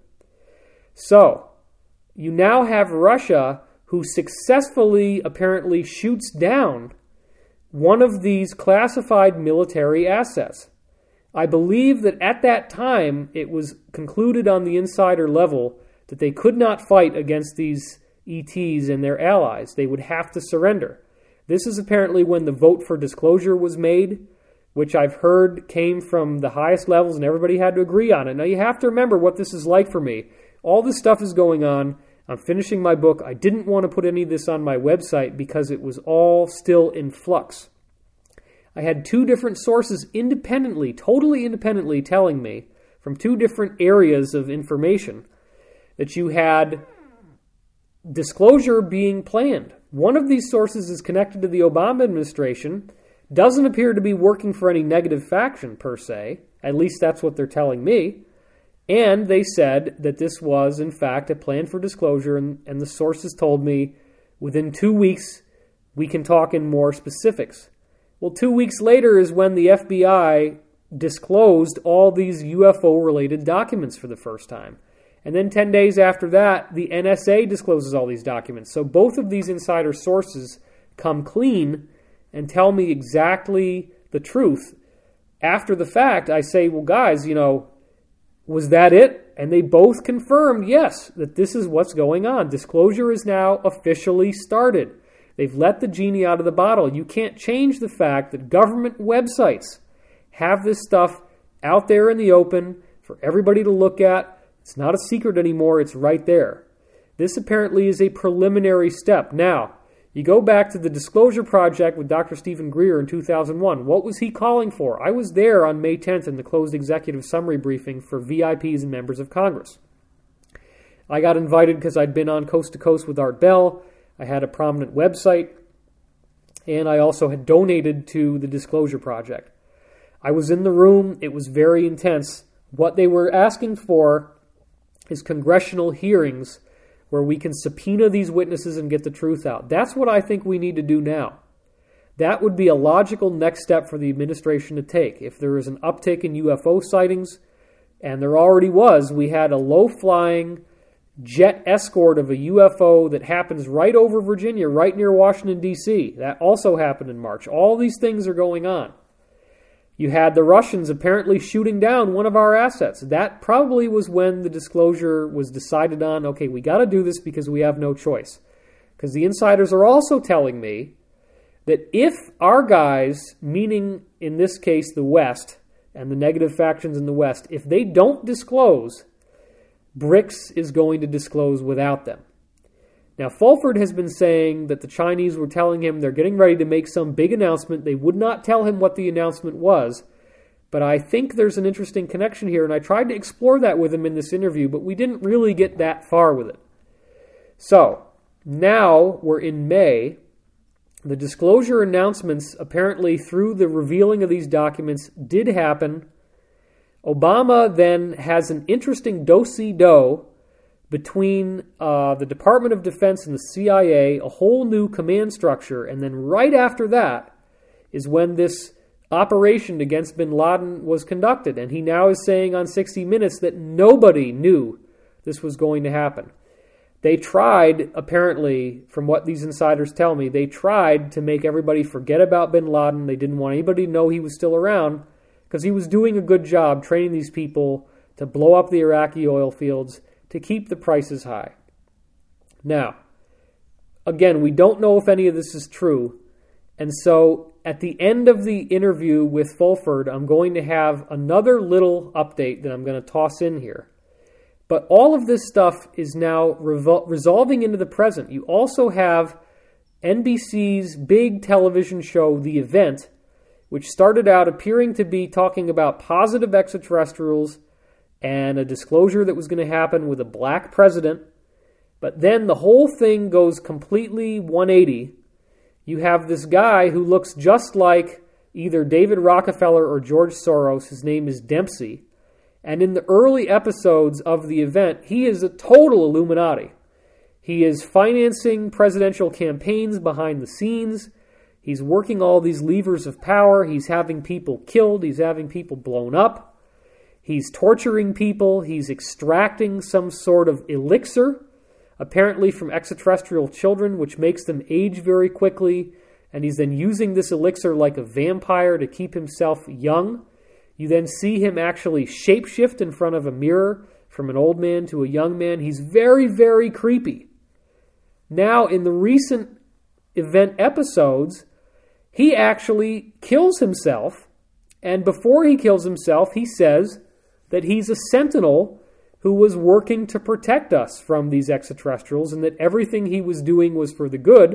S1: So, you now have Russia, who successfully apparently shoots down one of these classified military assets. I believe that at that time, it was concluded on the insider level that they could not fight against these E Ts and their allies. They would have to surrender. This is apparently when the vote for disclosure was made. which I've heard came from the highest levels and everybody had to agree on it. Now, you have to remember what this is like for me. All this stuff is going on. I'm finishing my book. I didn't want to put any of this on my website because it was all still in flux. I had two different sources independently, totally independently telling me from two different areas of information that you had disclosure being planned. One of these sources is connected to the Obama administration, doesn't appear to be working for any negative faction per se, at least that's what they're telling me, and they said that this was, in fact, a plan for disclosure, and, and the sources told me within two weeks we can talk in more specifics. Well, two weeks later is when the F B I disclosed all these U F O-related documents for the first time. And then ten days after that, the N S A discloses all these documents. So both of these insider sources come clean and tell me exactly the truth. After the fact, I say, well, guys, you know, was that it? And they both confirmed, yes, that this is what's going on. Disclosure is now officially started. They've let the genie out of the bottle. You can't change the fact that government websites have this stuff out there in the open for everybody to look at. It's not a secret anymore. It's right there. This apparently is a preliminary step. Now, you go back to the Disclosure Project with Doctor Stephen Greer in two thousand one. What was he calling for? I was there on May tenth in the closed executive summary briefing for V I Ps and members of Congress. I got invited because I'd been on Coast to Coast with Art Bell. I had a prominent website, and I also had donated to the Disclosure Project. I was in the room. It was very intense. What they were asking for is congressional hearings where we can subpoena these witnesses and get the truth out. That's what I think we need to do now. That would be a logical next step for the administration to take. If there is an uptick in U F O sightings, and there already was, we had a low-flying jet escort of a U F O that happens right over Virginia, right near Washington, D C That also happened in March. All these things are going on. You had the Russians apparently shooting down one of our assets. That probably was when the disclosure was decided on. Okay, we got to do this because we have no choice. Because the insiders are also telling me that if our guys, meaning in this case the West and the negative factions in the West, if they don't disclose, BRICS is going to disclose without them. Now, Fulford has been saying that the Chinese were telling him they're getting ready to make some big announcement. They would not tell him what the announcement was, but I think there's an interesting connection here, and I tried to explore that with him in this interview, but we didn't really get that far with it. So, now we're in May. The disclosure announcements, apparently through the revealing of these documents, did happen. Obama then has an interesting do-si-do between uh, the Department of Defense and the C I A, a whole new command structure, and then right after that is when this operation against bin Laden was conducted. And he now is saying on sixty minutes that nobody knew this was going to happen. They tried, apparently, from what these insiders tell me, they tried to make everybody forget about bin Laden. They didn't want anybody to know he was still around because he was doing a good job training these people to blow up the Iraqi oil fields to keep the prices high. Now, again, we don't know if any of this is true, and so at the end of the interview with Fulford, I'm going to have another little update that I'm going to toss in here. But all of this stuff is now revol- resolving into the present. You also have N B C's big television show, The Event, which started out appearing to be talking about positive extraterrestrials and a disclosure that was going to happen with a black president. But then the whole thing goes completely one eighty. You have this guy who looks just like either David Rockefeller or George Soros. His name is Dempsey. And in the early episodes of The Event, he is a total Illuminati. He is financing presidential campaigns behind the scenes. He's working all these levers of power. He's having people killed. He's having people blown up. He's torturing people. He's extracting some sort of elixir, apparently from extraterrestrial children, which makes them age very quickly. And he's then using this elixir like a vampire to keep himself young. You then see him actually shapeshift in front of a mirror from an old man to a young man. He's very, very creepy. Now, in the recent Event episodes, he actually kills himself And before he kills himself, he says that he's a sentinel who was working to protect us from these extraterrestrials, and that everything he was doing was for the good,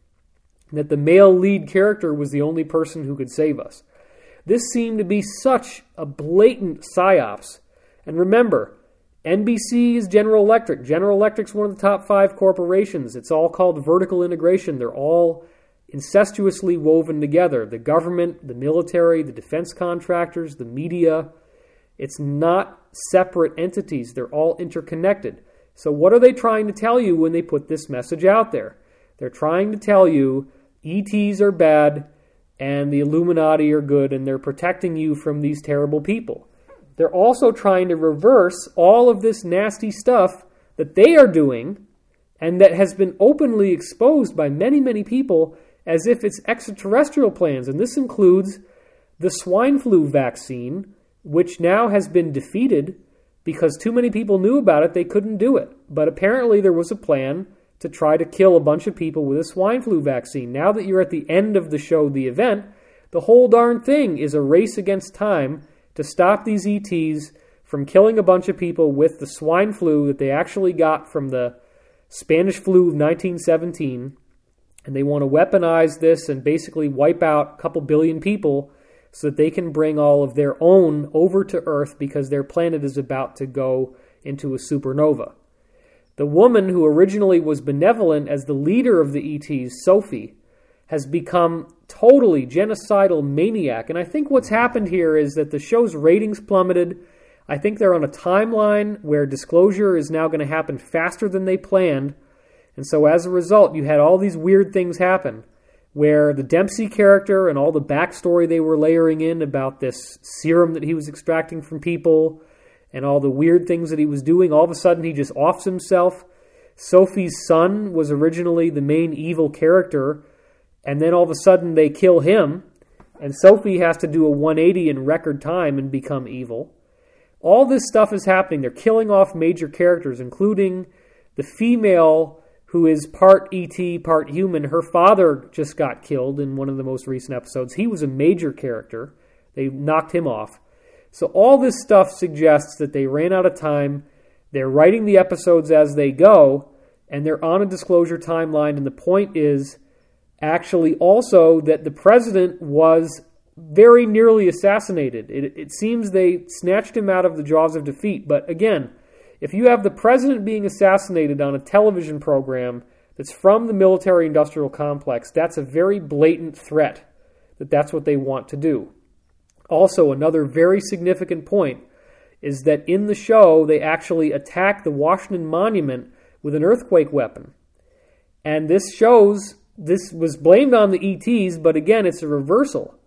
S1: and that the male lead character was the only person who could save us. This seemed to be such a blatant psyops. And remember, N B C is General Electric. General Electric's one of the top five corporations. It's all called vertical integration. They're all incestuously woven together. The government, the military, the defense contractors, the media. It's not separate entities. They're all interconnected. So what are they trying to tell you when they put this message out there? They're trying to tell you E Ts are bad and the Illuminati are good, and they're protecting you from these terrible people. They're also trying to reverse all of this nasty stuff that they are doing and that has been openly exposed by many, many people as if it's extraterrestrial plans. And this includes the swine flu vaccine, which now has been defeated because too many people knew about it. They couldn't do it. But apparently there was a plan to try to kill a bunch of people with a swine flu vaccine. Now that you're at the end of the show, the event, the whole darn thing is a race against time to stop these E Ts from killing a bunch of people with the swine flu that they actually got from the Spanish flu of nineteen seventeen. And they want to weaponize this and basically wipe out a couple billion people so that they can bring all of their own over to Earth because their planet is about to go into a supernova. The woman who originally was benevolent as the leader of the E Ts, Sophie, has become totally genocidal maniac. And I think what's happened here is that the show's ratings plummeted. I think they're on a timeline where disclosure is now going to happen faster than they planned. And so as a result, you had all these weird things happen where the Dempsey character and all the backstory they were layering in about this serum that he was extracting from people and all the weird things that he was doing, all of a sudden he just offs himself. Sophie's son was originally the main evil character, and then all of a sudden they kill him, and Sophie has to do a one eighty in record time and become evil. All this stuff is happening. They're killing off major characters, including the female who is part E T, part human. Her father just got killed in one of the most recent episodes. He was a major character. They knocked him off. So all this stuff suggests that they ran out of time. They're writing the episodes as they go, and they're on a disclosure timeline. And the point is actually also that the president was very nearly assassinated. It, it seems they snatched him out of the jaws of defeat. But again, if you have the president being assassinated on a television program that's from the military-industrial complex, that's a very blatant threat that that's what they want to do. Also, another very significant point is that in the show, they actually attack the Washington Monument with an earthquake weapon. And this shows, this was blamed on the E Ts, but again, it's a reversal.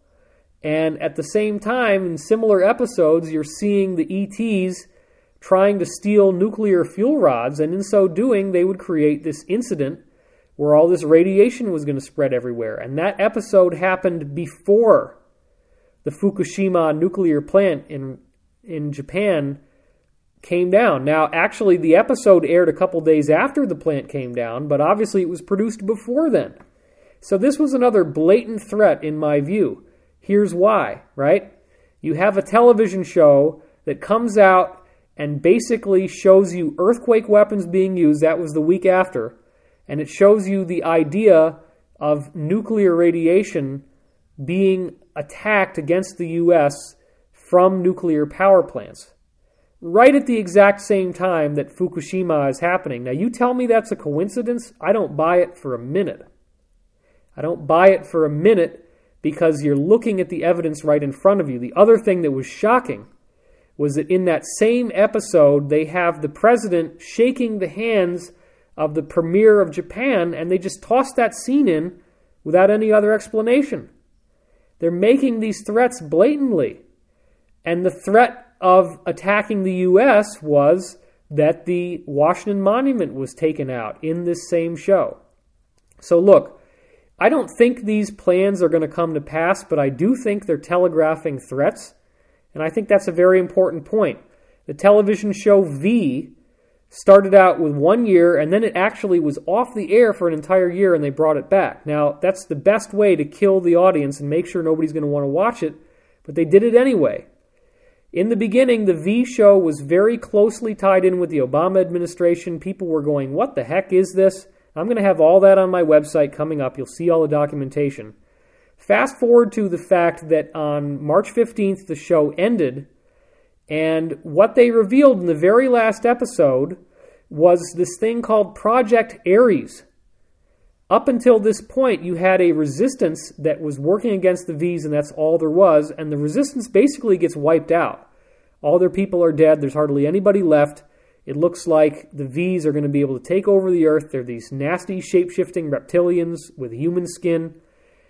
S1: And at the same time, in similar episodes, you're seeing the E Ts trying to steal nuclear fuel rods, and in so doing, they would create this incident where all this radiation was going to spread everywhere. And that episode happened before the Fukushima nuclear plant in in Japan came down. Now, actually, the episode aired a couple days after the plant came down, but obviously it was produced before then. So this was another blatant threat in my view. Here's why, right? You have a television show that comes out and basically shows you earthquake weapons being used. That was the week after. And it shows you the idea of nuclear radiation being attacked against the U S from nuclear power plants. Right at the exact same time that Fukushima is happening. Now, you tell me that's a coincidence? I don't buy it for a minute. I don't buy it for a minute because you're looking at the evidence right in front of you. The other thing that was shocking was that in that same episode, they have the president shaking the hands of the premier of Japan, and they just toss that scene in without any other explanation. They're making these threats blatantly. And the threat of attacking the U S was that the Washington Monument was taken out in this same show. So look, I don't think these plans are going to come to pass, but I do think they're telegraphing threats. And I think that's a very important point. The television show V started out with one year, and then it actually was off the air for an entire year, and they brought it back. Now, that's the best way to kill the audience and make sure nobody's going to want to watch it. but they did it anyway. In the beginning, the V show was very closely tied in with the Obama administration. People were going, what the heck is this? I'm going to have all that on my website coming up. You'll see all the documentation. Fast forward to the fact that on March fifteenth, the show ended, and what they revealed in the very last episode was this thing called Project Ares. Up until this point, you had a resistance that was working against the V's, and that's all there was, and the resistance basically gets wiped out. All their people are dead. There's hardly anybody left. It looks like the V's are going to be able to take over the Earth. They're these nasty, shape-shifting reptilians with human skin.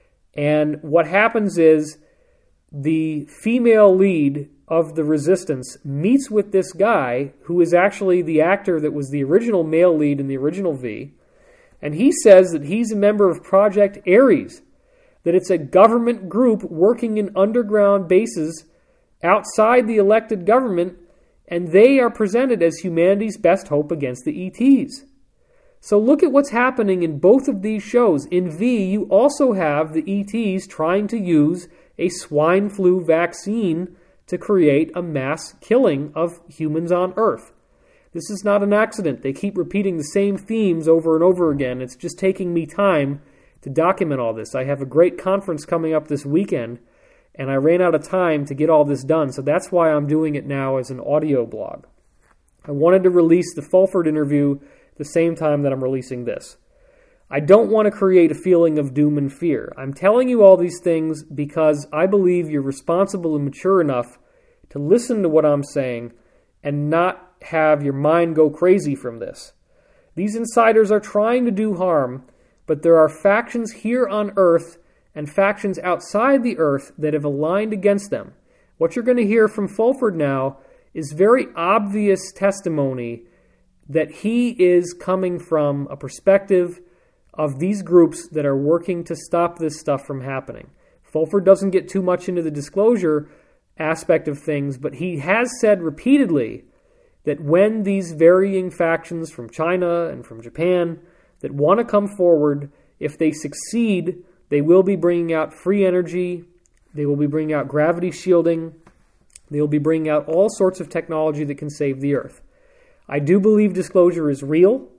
S1: And what happens is the female lead of the resistance meets with this guy who is actually the actor that was the original male lead in the original V. And he says that he's a member of Project Ares, that it's a government group working in underground bases outside the elected government, and they are presented as humanity's best hope against the E Ts. So look at what's happening in both of these shows. In V, you also have the E Ts trying to use a swine flu vaccine to create a mass killing of humans on Earth. This is not an accident. They keep repeating the same themes over and over again. It's just taking me time to document all this. I have a great conference coming up this weekend, and I ran out of time to get all this done, so that's why I'm doing it now as an audio blog. I wanted to release the Fulford interview at the same time that I'm releasing this. I don't want to create a feeling of doom and fear. I'm telling you all these things because I believe you're responsible and mature enough to listen to what I'm saying and not have your mind go crazy from this. These insiders are trying to do harm, but there are factions here on Earth and factions outside the Earth that have aligned against them. What you're going to hear from Fulford now is very obvious testimony that he is coming from a perspective of these groups that are working to stop this stuff from happening. Fulford doesn't get too much into the disclosure aspect of things, but he has said repeatedly that when these varying factions from China and from Japan that want to come forward, if they succeed, they will be bringing out free energy, they will be bringing out gravity shielding, they will be bringing out all sorts of technology that can save the Earth. I do believe disclosure is real.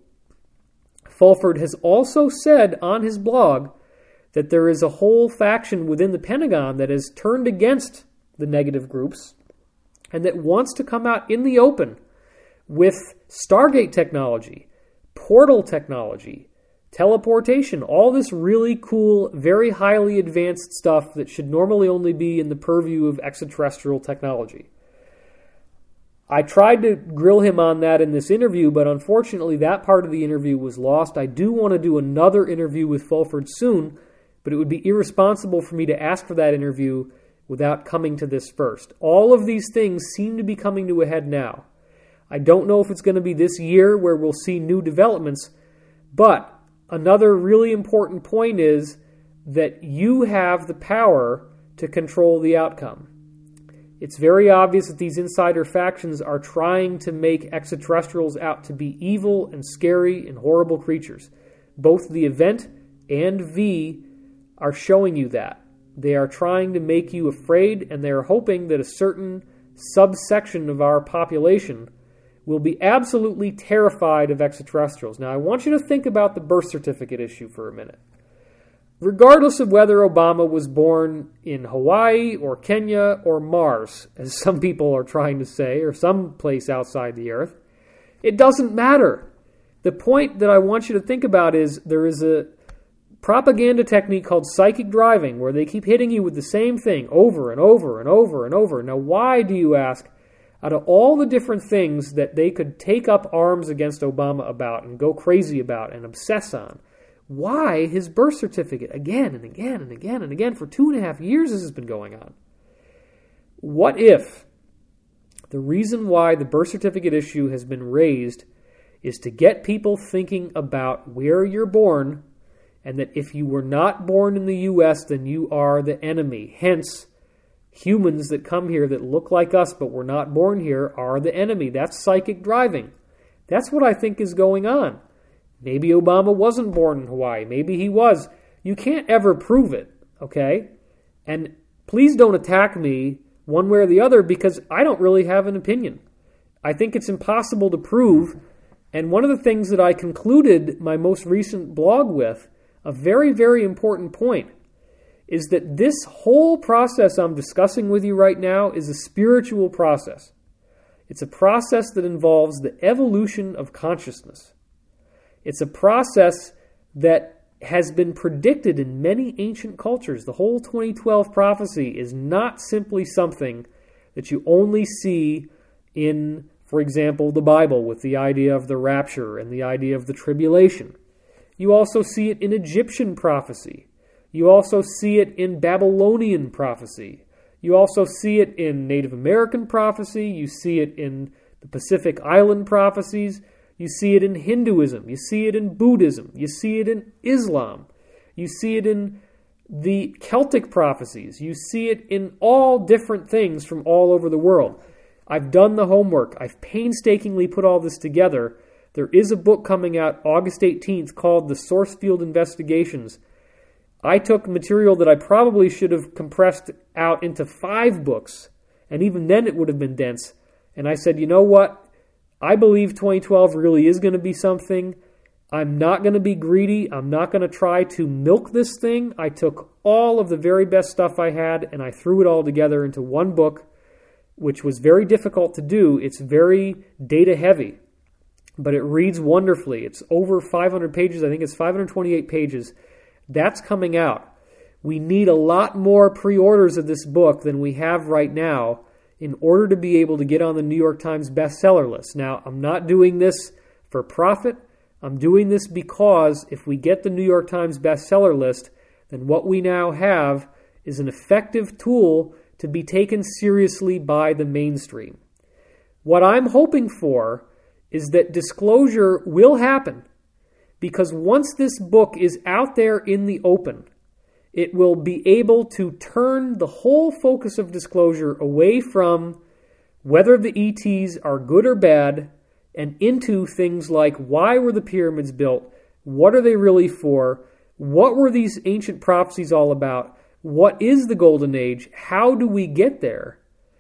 S1: Fulford has also said on his blog that there is a whole faction within the Pentagon that has turned against the negative groups and that wants to come out in the open with Stargate technology, portal technology, teleportation, all this really cool, very highly advanced stuff that should normally only be in the purview of extraterrestrial technology. I tried to grill him on that in this interview, but unfortunately that part of the interview was lost. I do want to do another interview with Fulford soon, but it would be irresponsible for me to ask for that interview without coming to this first. All of these things seem to be coming to a head now. I don't know if it's going to be this year where we'll see new developments, but another really important point is that you have the power to control the outcome. It's very obvious that these insider factions are trying to make extraterrestrials out to be evil and scary and horrible creatures. Both the event and V are showing you that. They are trying to make you afraid, and they are hoping that a certain subsection of our population will be absolutely terrified of extraterrestrials. Now, I want you to think about the birth certificate issue for a minute. Regardless of whether Obama was born in Hawaii or Kenya or Mars, as some people are trying to say, or some place outside the Earth, it doesn't matter. The point that I want you to think about is there is a propaganda technique called psychic driving where they keep hitting you with the same thing over and over and over and over. Now, why, do you ask? Out of all the different things that they could take up arms against Obama about and go crazy about and obsess on, why his birth certificate again and again and again and again? For two and a half years this has been going on. What if the reason why the birth certificate issue has been raised is to get people thinking about where you're born, and that if you were not born in the U S, then you are the enemy. Hence, humans that come here that look like us but were not born here are the enemy. That's psychic driving. That's what I think is going on. Maybe Obama wasn't born in Hawaii. Maybe he was. You can't ever prove it, okay? And please don't attack me one way or the other because I don't really have an opinion. I think it's impossible to prove. And one of the things that I concluded my most recent blog with, a very, very important point, is that this whole process I'm discussing with you right now is a spiritual process. It's a process that involves the evolution of consciousness. It's a process that has been predicted in many ancient cultures. The whole twenty twelve prophecy is not simply something that you only see in, for example, the Bible with the idea of the rapture and the idea of the tribulation. You also see it in Egyptian prophecy. You also see it in Babylonian prophecy. You also see it in Native American prophecy. You see it in the Pacific Island prophecies. You see it in Hinduism. You see it in Buddhism. You see it in Islam. You see it in the Celtic prophecies. You see it in all different things from all over the world. I've done the homework. I've painstakingly put all this together. There is a book coming out August eighteenth called The Source Field Investigations. I took material that I probably should have compressed out into five books, and even then it would have been dense. And I said, you know what? I believe twenty twelve really is going to be something. I'm not going to be greedy. I'm not going to try to milk this thing. I took all of the very best stuff I had, and I threw it all together into one book, which was very difficult to do. It's very data heavy, but it reads wonderfully. It's over five hundred pages. I think it's five hundred twenty-eight pages. That's coming out. We need a lot more pre-orders of this book than we have right now in order to be able to get on the New York Times bestseller list. Now, I'm not doing this for profit. I'm doing this because if we get the New York Times bestseller list, then what we now have is an effective tool to be taken seriously by the mainstream. What I'm hoping for is that disclosure will happen, because once this book is out there in the open, it will be able to turn the whole focus of disclosure away from whether the E Ts are good or bad and into things like, why were the pyramids built? What are they really for? What were these ancient prophecies all about? What is the Golden Age? How do we get there?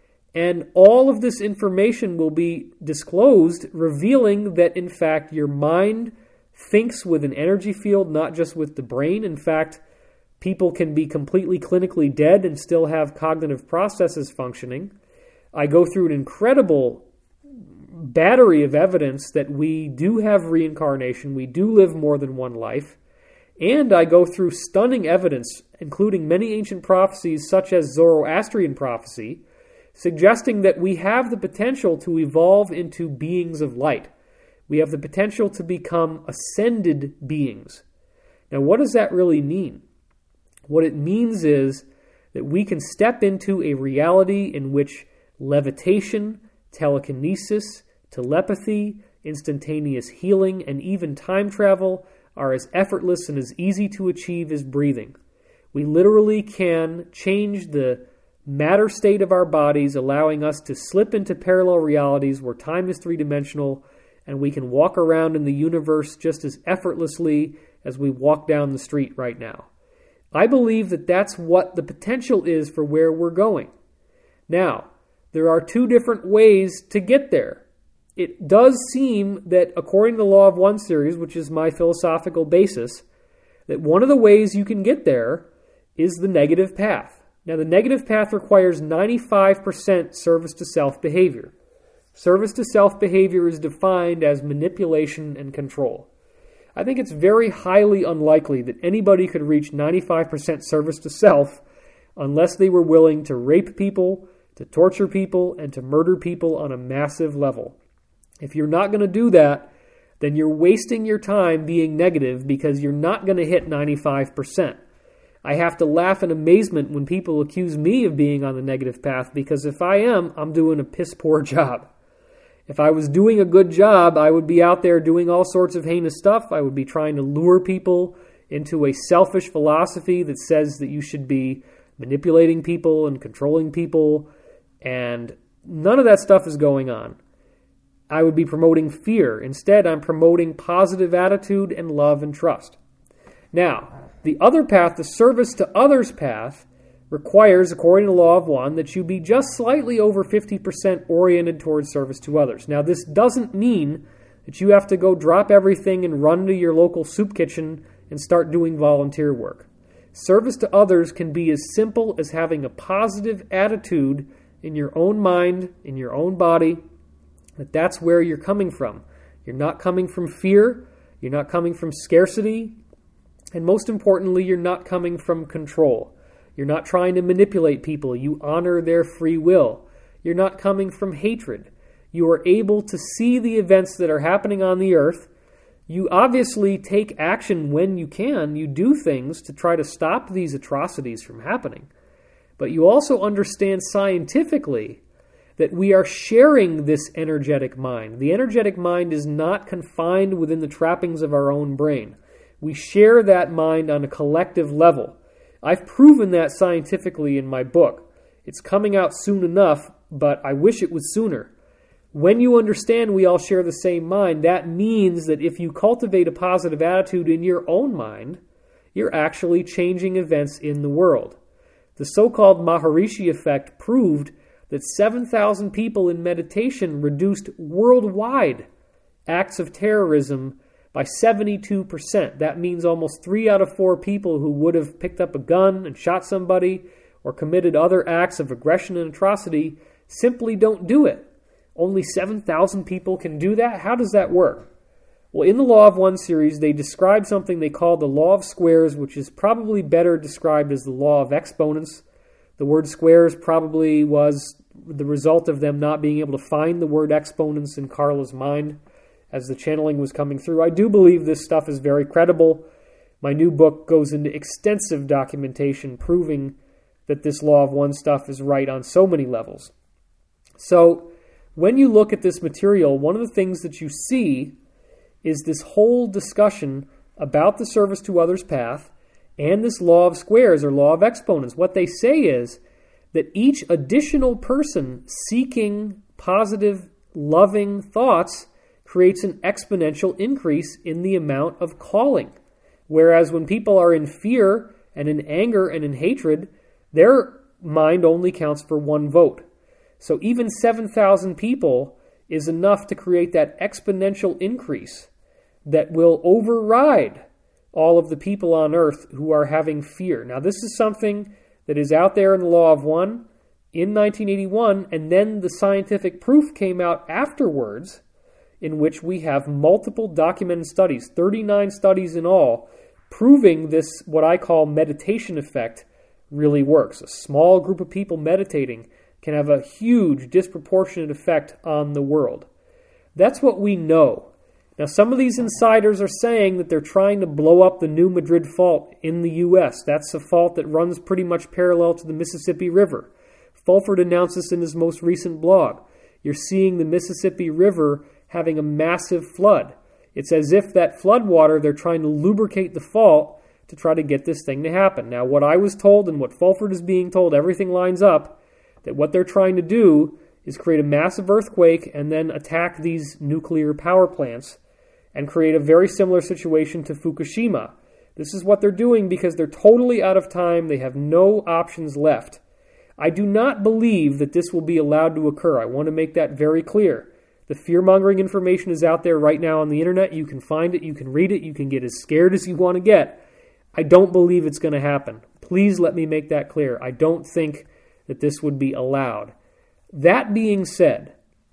S1: And all of this information will be disclosed, revealing that, in fact, your mind thinks with an energy field, not just with the brain. In fact, people can be completely clinically dead and still have cognitive processes functioning. I go through an incredible battery of evidence that we do have reincarnation, we do live more than one life, and I go through stunning evidence, including many ancient prophecies such as Zoroastrian prophecy, suggesting that we have the potential to evolve into beings of light. We have the potential to become ascended beings. Now, what does that really mean? What it means is that we can step into a reality in which levitation, telekinesis, telepathy, instantaneous healing, and even time travel are as effortless and as easy to achieve as breathing. We literally can change the matter state of our bodies, allowing us to slip into parallel realities where time is three-dimensional, and we can walk around in the universe just as effortlessly as we walk down the street right now. I believe that that's what the potential is for where we're going. Now, there are two different ways to get there. It does seem that, according to the Law of One series, which is my philosophical basis, that one of the ways you can get there is the negative path. Now, the negative path requires ninety-five percent service to self behavior. Service to self behavior is defined as manipulation and control. I think it's very highly unlikely that anybody could reach ninety-five percent service to self unless they were willing to rape people, to torture people, and to murder people on a massive level. If you're not going to do that, then you're wasting your time being negative because you're not going to hit ninety-five percent. I have to laugh in amazement when people accuse me of being on the negative path, because if I am, I'm doing a piss-poor job. If I was doing a good job, I would be out there doing all sorts of heinous stuff. I would be trying to lure people into a selfish philosophy that says that you should be manipulating people and controlling people, and none of that stuff is going on. I would be promoting fear. Instead, I'm promoting positive attitude and love and trust. Now, the other path, the service to others path, requires, according to Law of One, that you be just slightly over fifty percent oriented towards service to others. Now, this doesn't mean that you have to go drop everything and run to your local soup kitchen and start doing volunteer work. Service to others can be as simple as having a positive attitude in your own mind, in your own body, that that's where you're coming from. You're not coming from fear, you're not coming from scarcity, and most importantly, you're not coming from control. You're not trying to manipulate people. You honor their free will. You're not coming from hatred. You are able to see the events that are happening on the earth. You obviously take action when you can. You do things to try to stop these atrocities from happening. But you also understand scientifically that we are sharing this energetic mind. The energetic mind is not confined within the trappings of our own brain. We share that mind on a collective level. I've proven that scientifically in my book. It's coming out soon enough, but I wish it was sooner. When you understand we all share the same mind, that means that if you cultivate a positive attitude in your own mind, you're actually changing events in the world. The so-called Maharishi effect proved that seven thousand people in meditation reduced worldwide acts of terrorism by seventy-two percent. That means almost three out of four people who would have picked up a gun and shot somebody or committed other acts of aggression and atrocity simply don't do it. Only seven thousand people can do that? How does that work? Well, in the Law of One series, they describe something they call the Law of Squares, which is probably better described as the Law of Exponents. The word squares probably was the result of them not being able to find the word exponents in Carla's mind as the channeling was coming through. I do believe this stuff is very credible. My new book goes into extensive documentation proving that this Law of One stuff is right on so many levels. So when you look at this material, one of the things that you see is this whole discussion about the service to others path and this Law of Squares or Law of Exponents. What they say is that each additional person seeking positive, loving thoughts creates an exponential increase in the amount of calling. Whereas when people are in fear and in anger and in hatred, their mind only counts for one vote. So even seven thousand people is enough to create that exponential increase that will override all of the people on earth who are having fear. Now, this is something that is out there in the Law of One in nineteen eighty-one, and then the scientific proof came out afterwards, in which we have multiple documented studies, thirty-nine studies in all, proving this, what I call meditation effect, really works. A small group of people meditating can have a huge disproportionate effect on the world. That's what we know. Now, some of these insiders are saying that they're trying to blow up the New Madrid Fault in the U S. That's a fault that runs pretty much parallel to the Mississippi River. Fulford announced this in his most recent blog. You're seeing the Mississippi River having a massive flood. It's as if that flood water, they're trying to lubricate the fault to try to get this thing to happen. Now, what I was told and what Fulford is being told, everything lines up, that what they're trying to do is create a massive earthquake and then attack these nuclear power plants and create a very similar situation to Fukushima. This is what they're doing because they're totally out of time. They have no options left. I do not believe that this will be allowed to occur. I want to make that very clear. The fear-mongering information is out there right now on the internet. You can find it, you can read it, you can get as scared as you want to get. I don't believe it's going to happen. Please let me make that clear. I don't think that this would be allowed. That being said,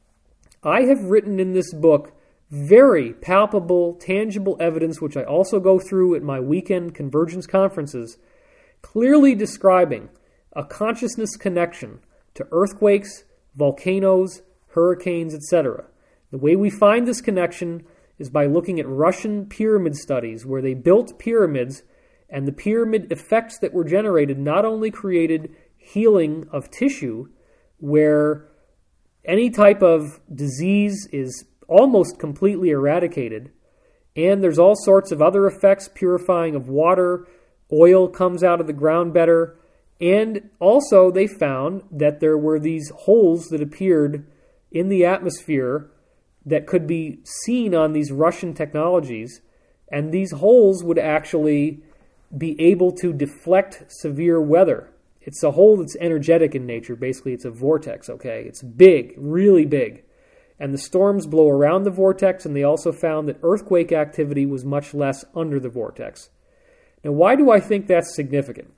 S1: I have written in this book very palpable, tangible evidence, which I also go through at my weekend convergence conferences, clearly describing a consciousness connection to earthquakes, volcanoes, hurricanes, et cetera. The way we find this connection is by looking at Russian pyramid studies where they built pyramids, and the pyramid effects that were generated not only created healing of tissue where any type of disease is almost completely eradicated, and there's all sorts of other effects, purifying of water, oil comes out of the ground better, and also they found that there were these holes that appeared in the atmosphere that could be seen on these Russian technologies, and these holes would actually be able to deflect severe weather. It's a hole that's energetic in nature. Basically, it's a vortex, okay? It's big, really big. And the storms blow around the vortex, and they also found that earthquake activity was much less under the vortex. Now, why do I think that's significant?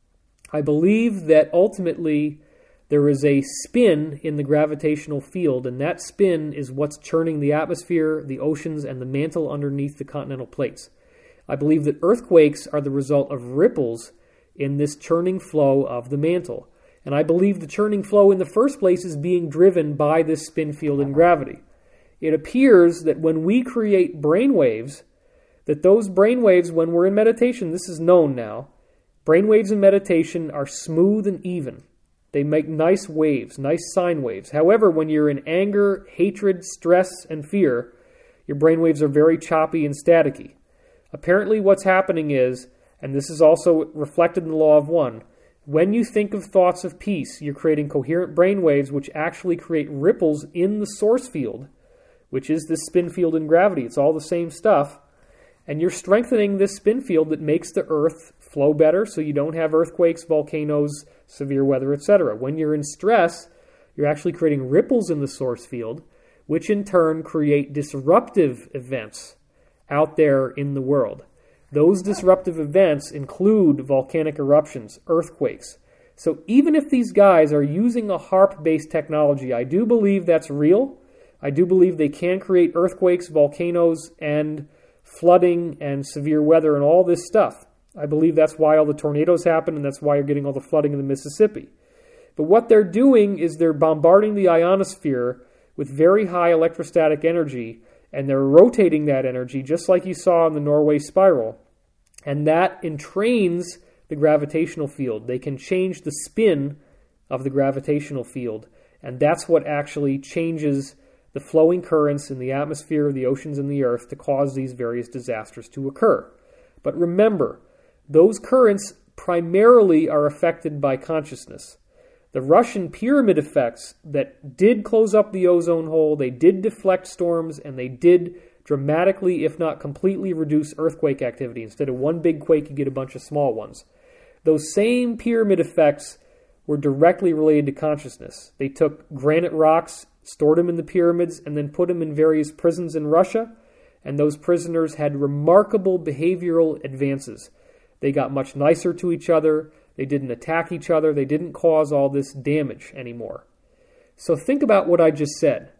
S1: I believe that ultimately there is a spin in the gravitational field, and that spin is what's churning the atmosphere, the oceans, and the mantle underneath the continental plates. I believe that earthquakes are the result of ripples in this churning flow of the mantle. And I believe the churning flow in the first place is being driven by this spin field and gravity. It appears that when we create brain waves, that those brain waves, when we're in meditation, this is known now, brain waves in meditation are smooth and even. They make nice waves, nice sine waves. However, when you're in anger, hatred, stress, and fear, your brain waves are very choppy and staticky. Apparently what's happening is, and this is also reflected in the law of one, when you think of thoughts of peace, you're creating coherent brain waves which actually create ripples in the source field, which is this spin field and gravity. It's all the same stuff. And you're strengthening this spin field that makes the earth flow better so you don't have earthquakes, volcanoes, severe weather, et cetera. When you're in stress, you're actually creating ripples in the source field, which in turn create disruptive events out there in the world. Those disruptive events include volcanic eruptions, earthquakes. So even if these guys are using a HAARP-based technology, I do believe that's real. I do believe they can create earthquakes, volcanoes, and flooding and severe weather and all this stuff. I believe that's why all the tornadoes happen, and that's why you're getting all the flooding in the Mississippi. But what they're doing is they're bombarding the ionosphere with very high electrostatic energy, and they're rotating that energy just like you saw in the Norway spiral. And that entrains the gravitational field. They can change the spin of the gravitational field. And that's what actually changes the flowing currents in the atmosphere, the oceans, and the earth to cause these various disasters to occur. But remember, those currents primarily are affected by consciousness. The Russian pyramid effects that did close up the ozone hole, they did deflect storms, and they did dramatically, if not completely, reduce earthquake activity. Instead of one big quake, you get a bunch of small ones. Those same pyramid effects were directly related to consciousness. They took granite rocks, stored them in the pyramids, and then put them in various prisons in Russia, and those prisoners had remarkable behavioral advances. They got much nicer to each other. They didn't attack each other. They didn't cause all this damage anymore. So think about what I just said.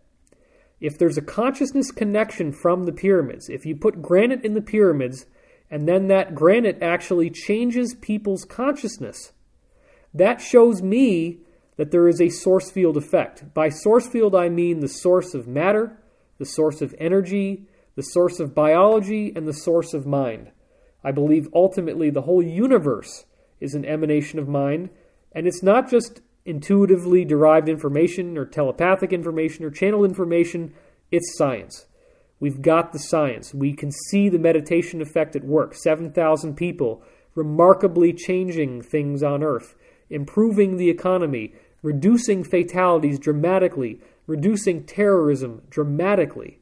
S1: If there's a consciousness connection from the pyramids, if you put granite in the pyramids, and then that granite actually changes people's consciousness, that shows me that there is a source field effect. By source field, I mean the source of matter, the source of energy, the source of biology, and the source of mind. I believe ultimately the whole universe is an emanation of mind, and it's not just intuitively derived information or telepathic information or channeled information, it's science. We've got the science. We can see the meditation effect at work. seven thousand people remarkably changing things on Earth, improving the economy, reducing fatalities dramatically, reducing terrorism dramatically.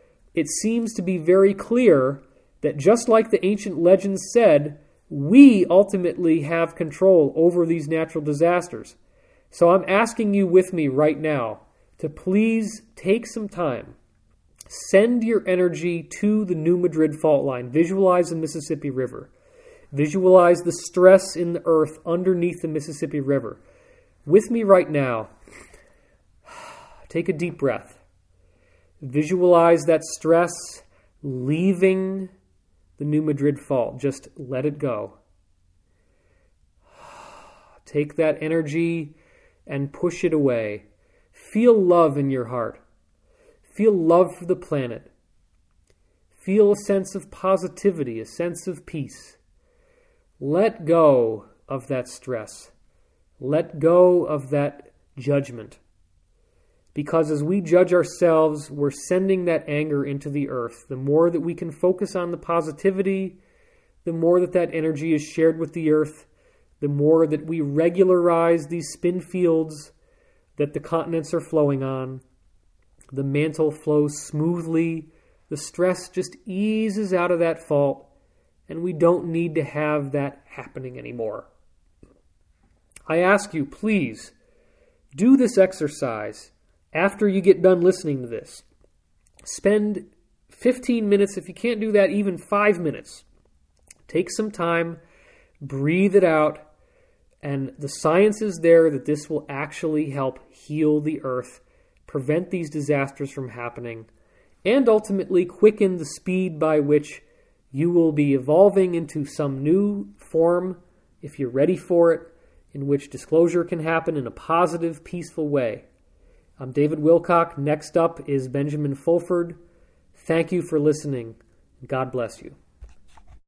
S1: It seems to be very clear that just like the ancient legends said, we ultimately have control over these natural disasters. So I'm asking you with me right now to please take some time. Send your energy to the New Madrid fault line. Visualize the Mississippi River. Visualize the stress in the earth underneath the Mississippi River. With me right now, take a deep breath. Visualize that stress leaving the New Madrid fault. Just let it go. Take that energy and push it away. Feel love in your heart. Feel love for the planet. Feel a sense of positivity, a sense of peace. Let go of that stress. Let go of that judgment. Because as we judge ourselves, we're sending that anger into the earth. The more that we can focus on the positivity, the more that that energy is shared with the earth, the more that we regularize these spin fields that the continents are flowing on. The mantle flows smoothly. The stress just eases out of that fault, and we don't need to have that happening anymore. I ask you, please, do this exercise after you get done listening to this. Spend fifteen minutes, if you can't do that, even five minutes. Take some time, breathe it out, and the science is there that this will actually help heal the earth, prevent these disasters from happening, and ultimately quicken the speed by which you will be evolving into some new form, if you're ready for it, in which disclosure can happen in a positive, peaceful way. I'm David Wilcock. Next up is Benjamin Fulford. Thank you for listening. God bless you.